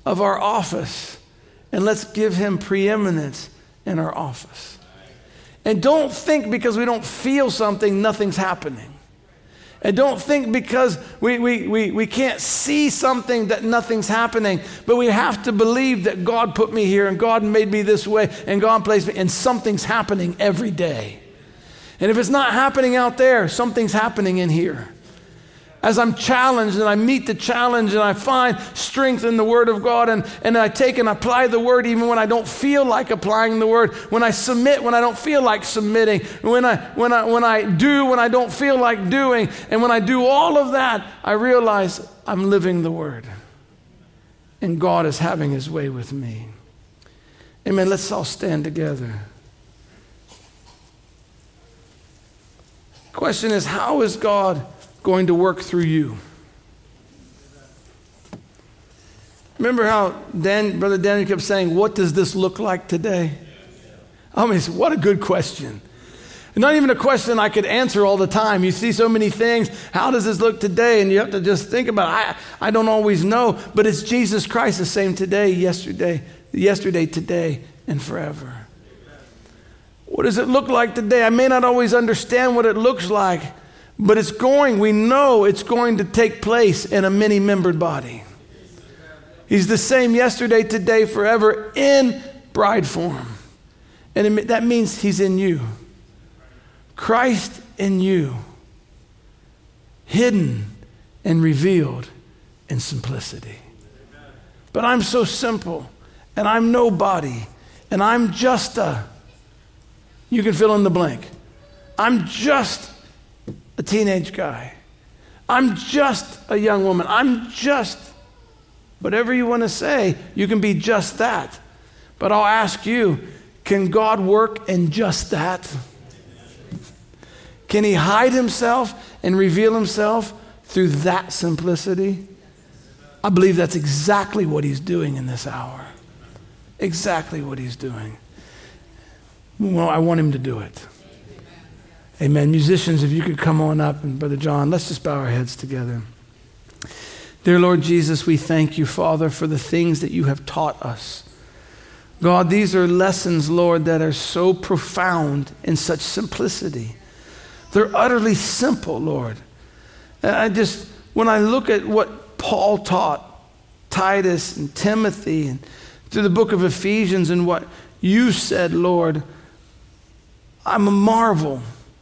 of our office, and let's give him preeminence in our office. And don't think because we don't feel something, nothing's happening. And don't think because we, we, we, we can't see something that nothing's happening. But we have to believe that God put me here and God made me this way and God placed me, and something's happening every day. And if it's not happening out there, something's happening in here. As I'm challenged and I meet the challenge and I find strength in the Word of God, and, and I take and apply the Word even when I don't feel like applying the Word, when I submit when I don't feel like submitting, when I, when I, when I do when I don't feel like doing, and when I do all of that, I realize I'm living the Word. And God is having his way with me. Amen. Let's all stand together. Question is, how is God going to work through you? Remember how Dan, Brother Daniel kept saying, what does this look like today? I mean, what a good question. Not even a question I could answer all the time. You see so many things. How does this look today? And you have to just think about it. I, I don't always know, but it's Jesus Christ the same today, yesterday, yesterday, today, and forever. What does it look like today? I may not always understand what it looks like, but it's going, we know it's going to take place in a many-membered body. He's the same yesterday, today, forever in bride form. And it, that means he's in you. Christ in you. Hidden and revealed in simplicity. But I'm so simple, and I'm nobody, and I'm just a, you can fill in the blank. I'm just a teenage guy. I'm just a young woman. I'm just, whatever you want to say, you can be just that. But I'll ask you, can God work in just that? Can he hide himself and reveal himself through that simplicity? I believe that's exactly what he's doing in this hour. Exactly what he's doing. Well, I want him to do it. Amen. Musicians, if you could come on up, and Brother John, let's just bow our heads together. Dear Lord Jesus, we thank you, Father, for the things that you have taught us. God, these are lessons, Lord, that are so profound in such simplicity. They're utterly simple, Lord. And I just, when I look at what Paul taught Titus and Timothy and through the book of Ephesians and what you said, Lord, I'm a marvel.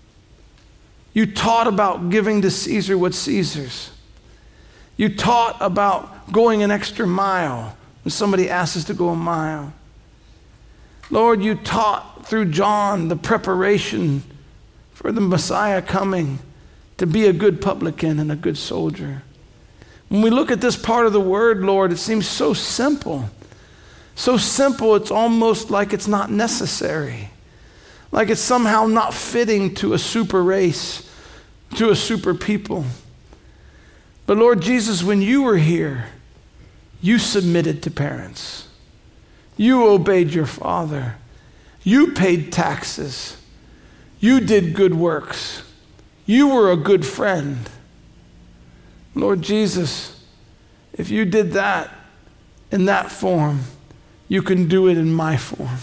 You taught about giving to Caesar what's Caesar's. You taught about going an extra mile when somebody asks us to go a mile. Lord, you taught through John the preparation for the Messiah coming to be a good publican and a good soldier. When we look at this part of the word, Lord, it seems so simple. So simple, it's almost like it's not necessary. Like it's somehow not fitting to a super race, to a super people. But Lord Jesus, when you were here, you submitted to parents. You obeyed your father. You paid taxes. You did good works. You were a good friend. Lord Jesus, if you did that in that form, you can do it in my form.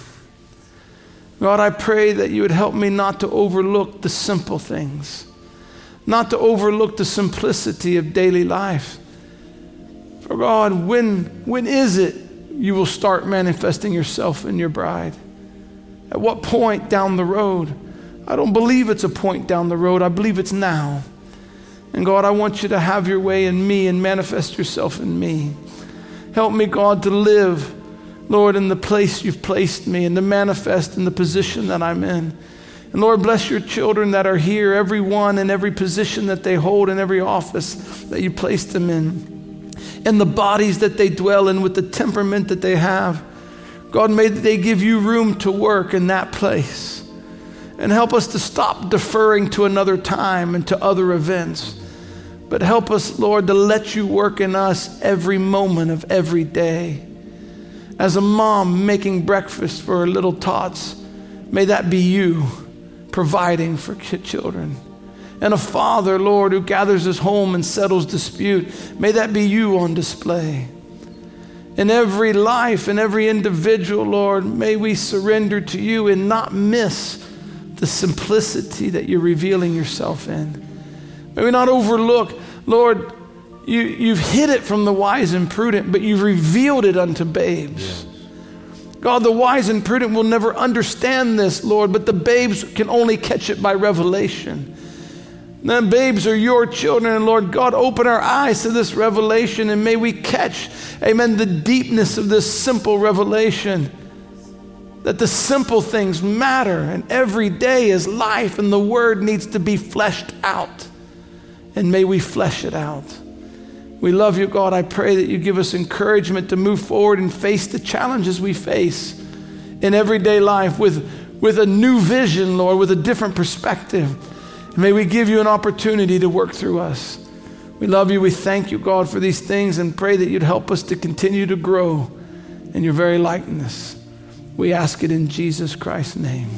God, I pray that you would help me not to overlook the simple things, not to overlook the simplicity of daily life. For God, when, when is it you will start manifesting yourself in your bride? At what point down the road? I don't believe it's a point down the road. I believe it's now. And God, I want you to have your way in me and manifest yourself in me. Help me, God, to live, Lord, in the place you've placed me and to manifest in the position that I'm in. And Lord, bless your children that are here, everyone in every position that they hold in every office that you placed them in, and the bodies that they dwell in with the temperament that they have. God, may they give you room to work in that place. And help us to stop deferring to another time and to other events. But help us, Lord, to let you work in us every moment of every day. As a mom making breakfast for her little tots, may that be you providing for children. And a father, Lord, who gathers his home and settles dispute, may that be you on display. in every life, in every individual, Lord. May we surrender to you and not miss the simplicity that you're revealing yourself in. May we not overlook, Lord, you, you've hid it from the wise and prudent, but you've revealed it unto babes. Yes. God, the wise and prudent will never understand this, Lord, but the babes can only catch it by revelation. Then babes are your children, and Lord God, open our eyes to this revelation, and may we catch, amen, the deepness of this simple revelation, that the simple things matter, and every day is life, and the word needs to be fleshed out, and may we flesh it out. We love you, God. I pray that you give us encouragement to move forward and face the challenges we face in everyday life with, with a new vision, Lord, with a different perspective. And may we give you an opportunity to work through us. We love you. We thank you, God, for these things and pray that you'd help us to continue to grow in your very likeness. We ask it in Jesus Christ's name.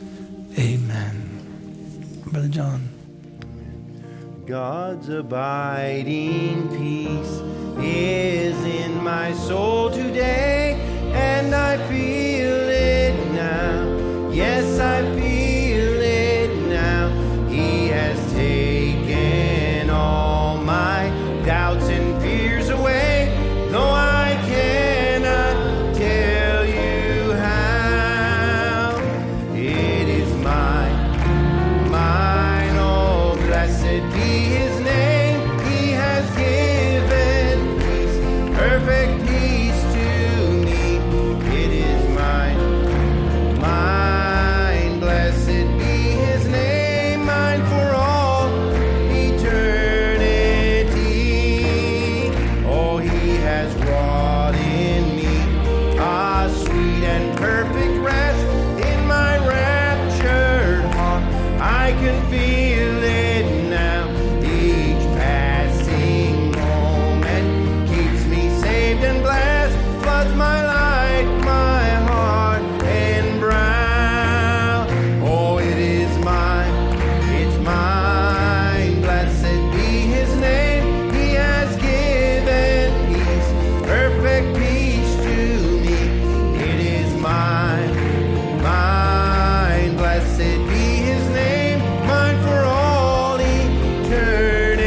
Amen. Brother John. God's abiding peace is in my soul today, and I feel it now. Yes, I feel it now. He has taken all my doubts and fears away, though I cannot tell you how. It is mine, mine, oh blessed be his name. He has given peace, perfect peace to me. It is mine, mine, blessed be his name, mine for all eternity. Oh, he has wrought in me a sweet and perfect rest in my raptured heart. I can feel it now. Each passing moment keeps me saved and blessed, floods my life, my heart and brow. Oh, it is mine, it's mine, blessed be his name. He has given peace, perfect peace to me. It is mine, mine, blessed be his name, mine for all eternity.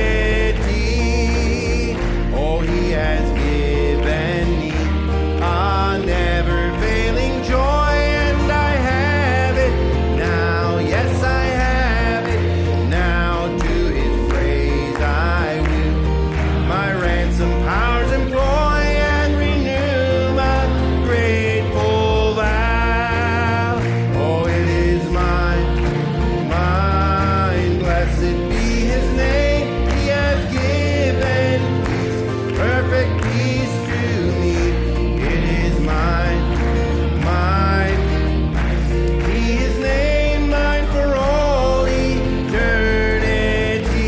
Oh, he has given me a never failing joy, and I have it now. Yes, I have it now. To his praise I will my ransom powers employ, and renew my grateful vow. Oh, it is mine, mine, blessed be his name. He has given peace, perfect peace to me. It is mine, mine, be his name, mine for all eternity.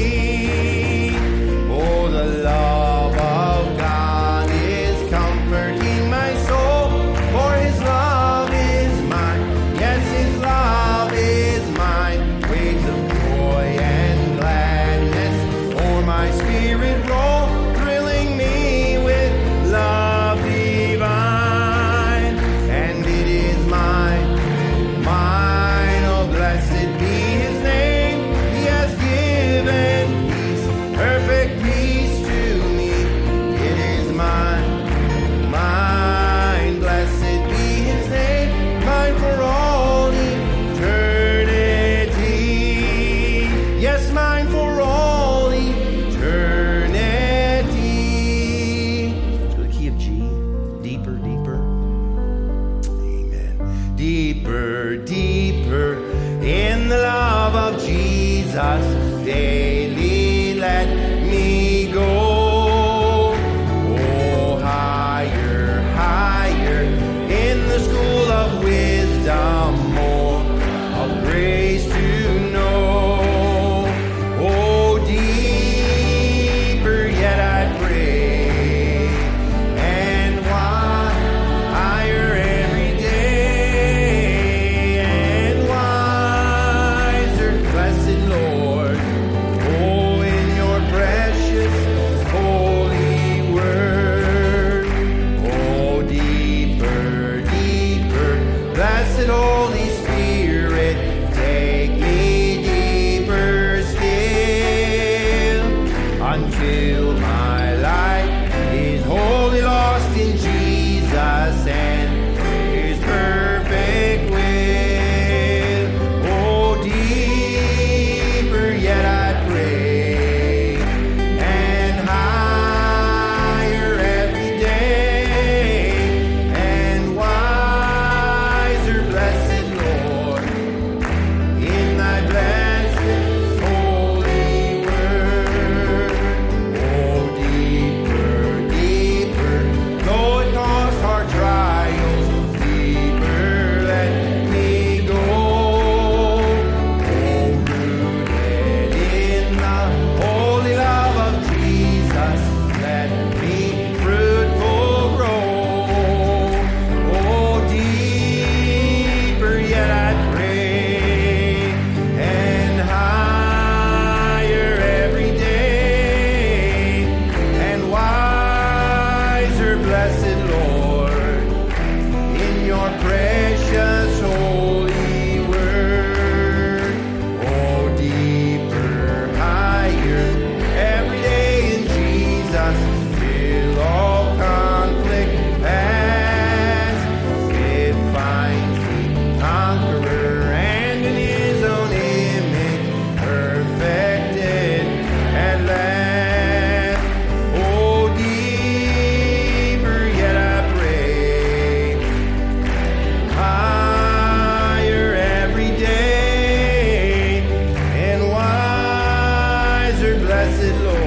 Oh, the love of God is comforting my soul, for his love is mine. Yes, his love is mine. Waves of joy and gladness o'er my spirit roll, thrilling me with love divine. And it is mine, mine, oh blessed be his name. He has given peace, perfect peace to me. It is mine, mine, blessed be his name, mine for all eternity. Yes, mine for all eternity. To the key of G, deeper, deeper. Amen. Deeper, deeper in the love of Jesus, daily let me go. Oh, higher, higher in the school of wisdom, more of grace to know. Oh, deeper yet I pray, and why higher every day, and wiser, blessed Lord, fill my life is wholly lost in Jesus and His perfect will. Oh, deeper yet I pray, and higher every day, and wiser, blessed Lord, in Thy blessed holy word. Oh, deeper, deeper, though it costs hard trials, deeper let me go. Oh, rooted in the holy love of Jesus, let me fruitful grow. Oh, deeper yet I pray, and higher every day, and wiser, blessed Lord, in Your precious holy word. Oh, deeper, higher every day in Jesus, till all conflict pass. It finds the conqueror, and in His own image perfected at last. Oh, deeper yet I pray, higher every day, and wiser, blessed Lord,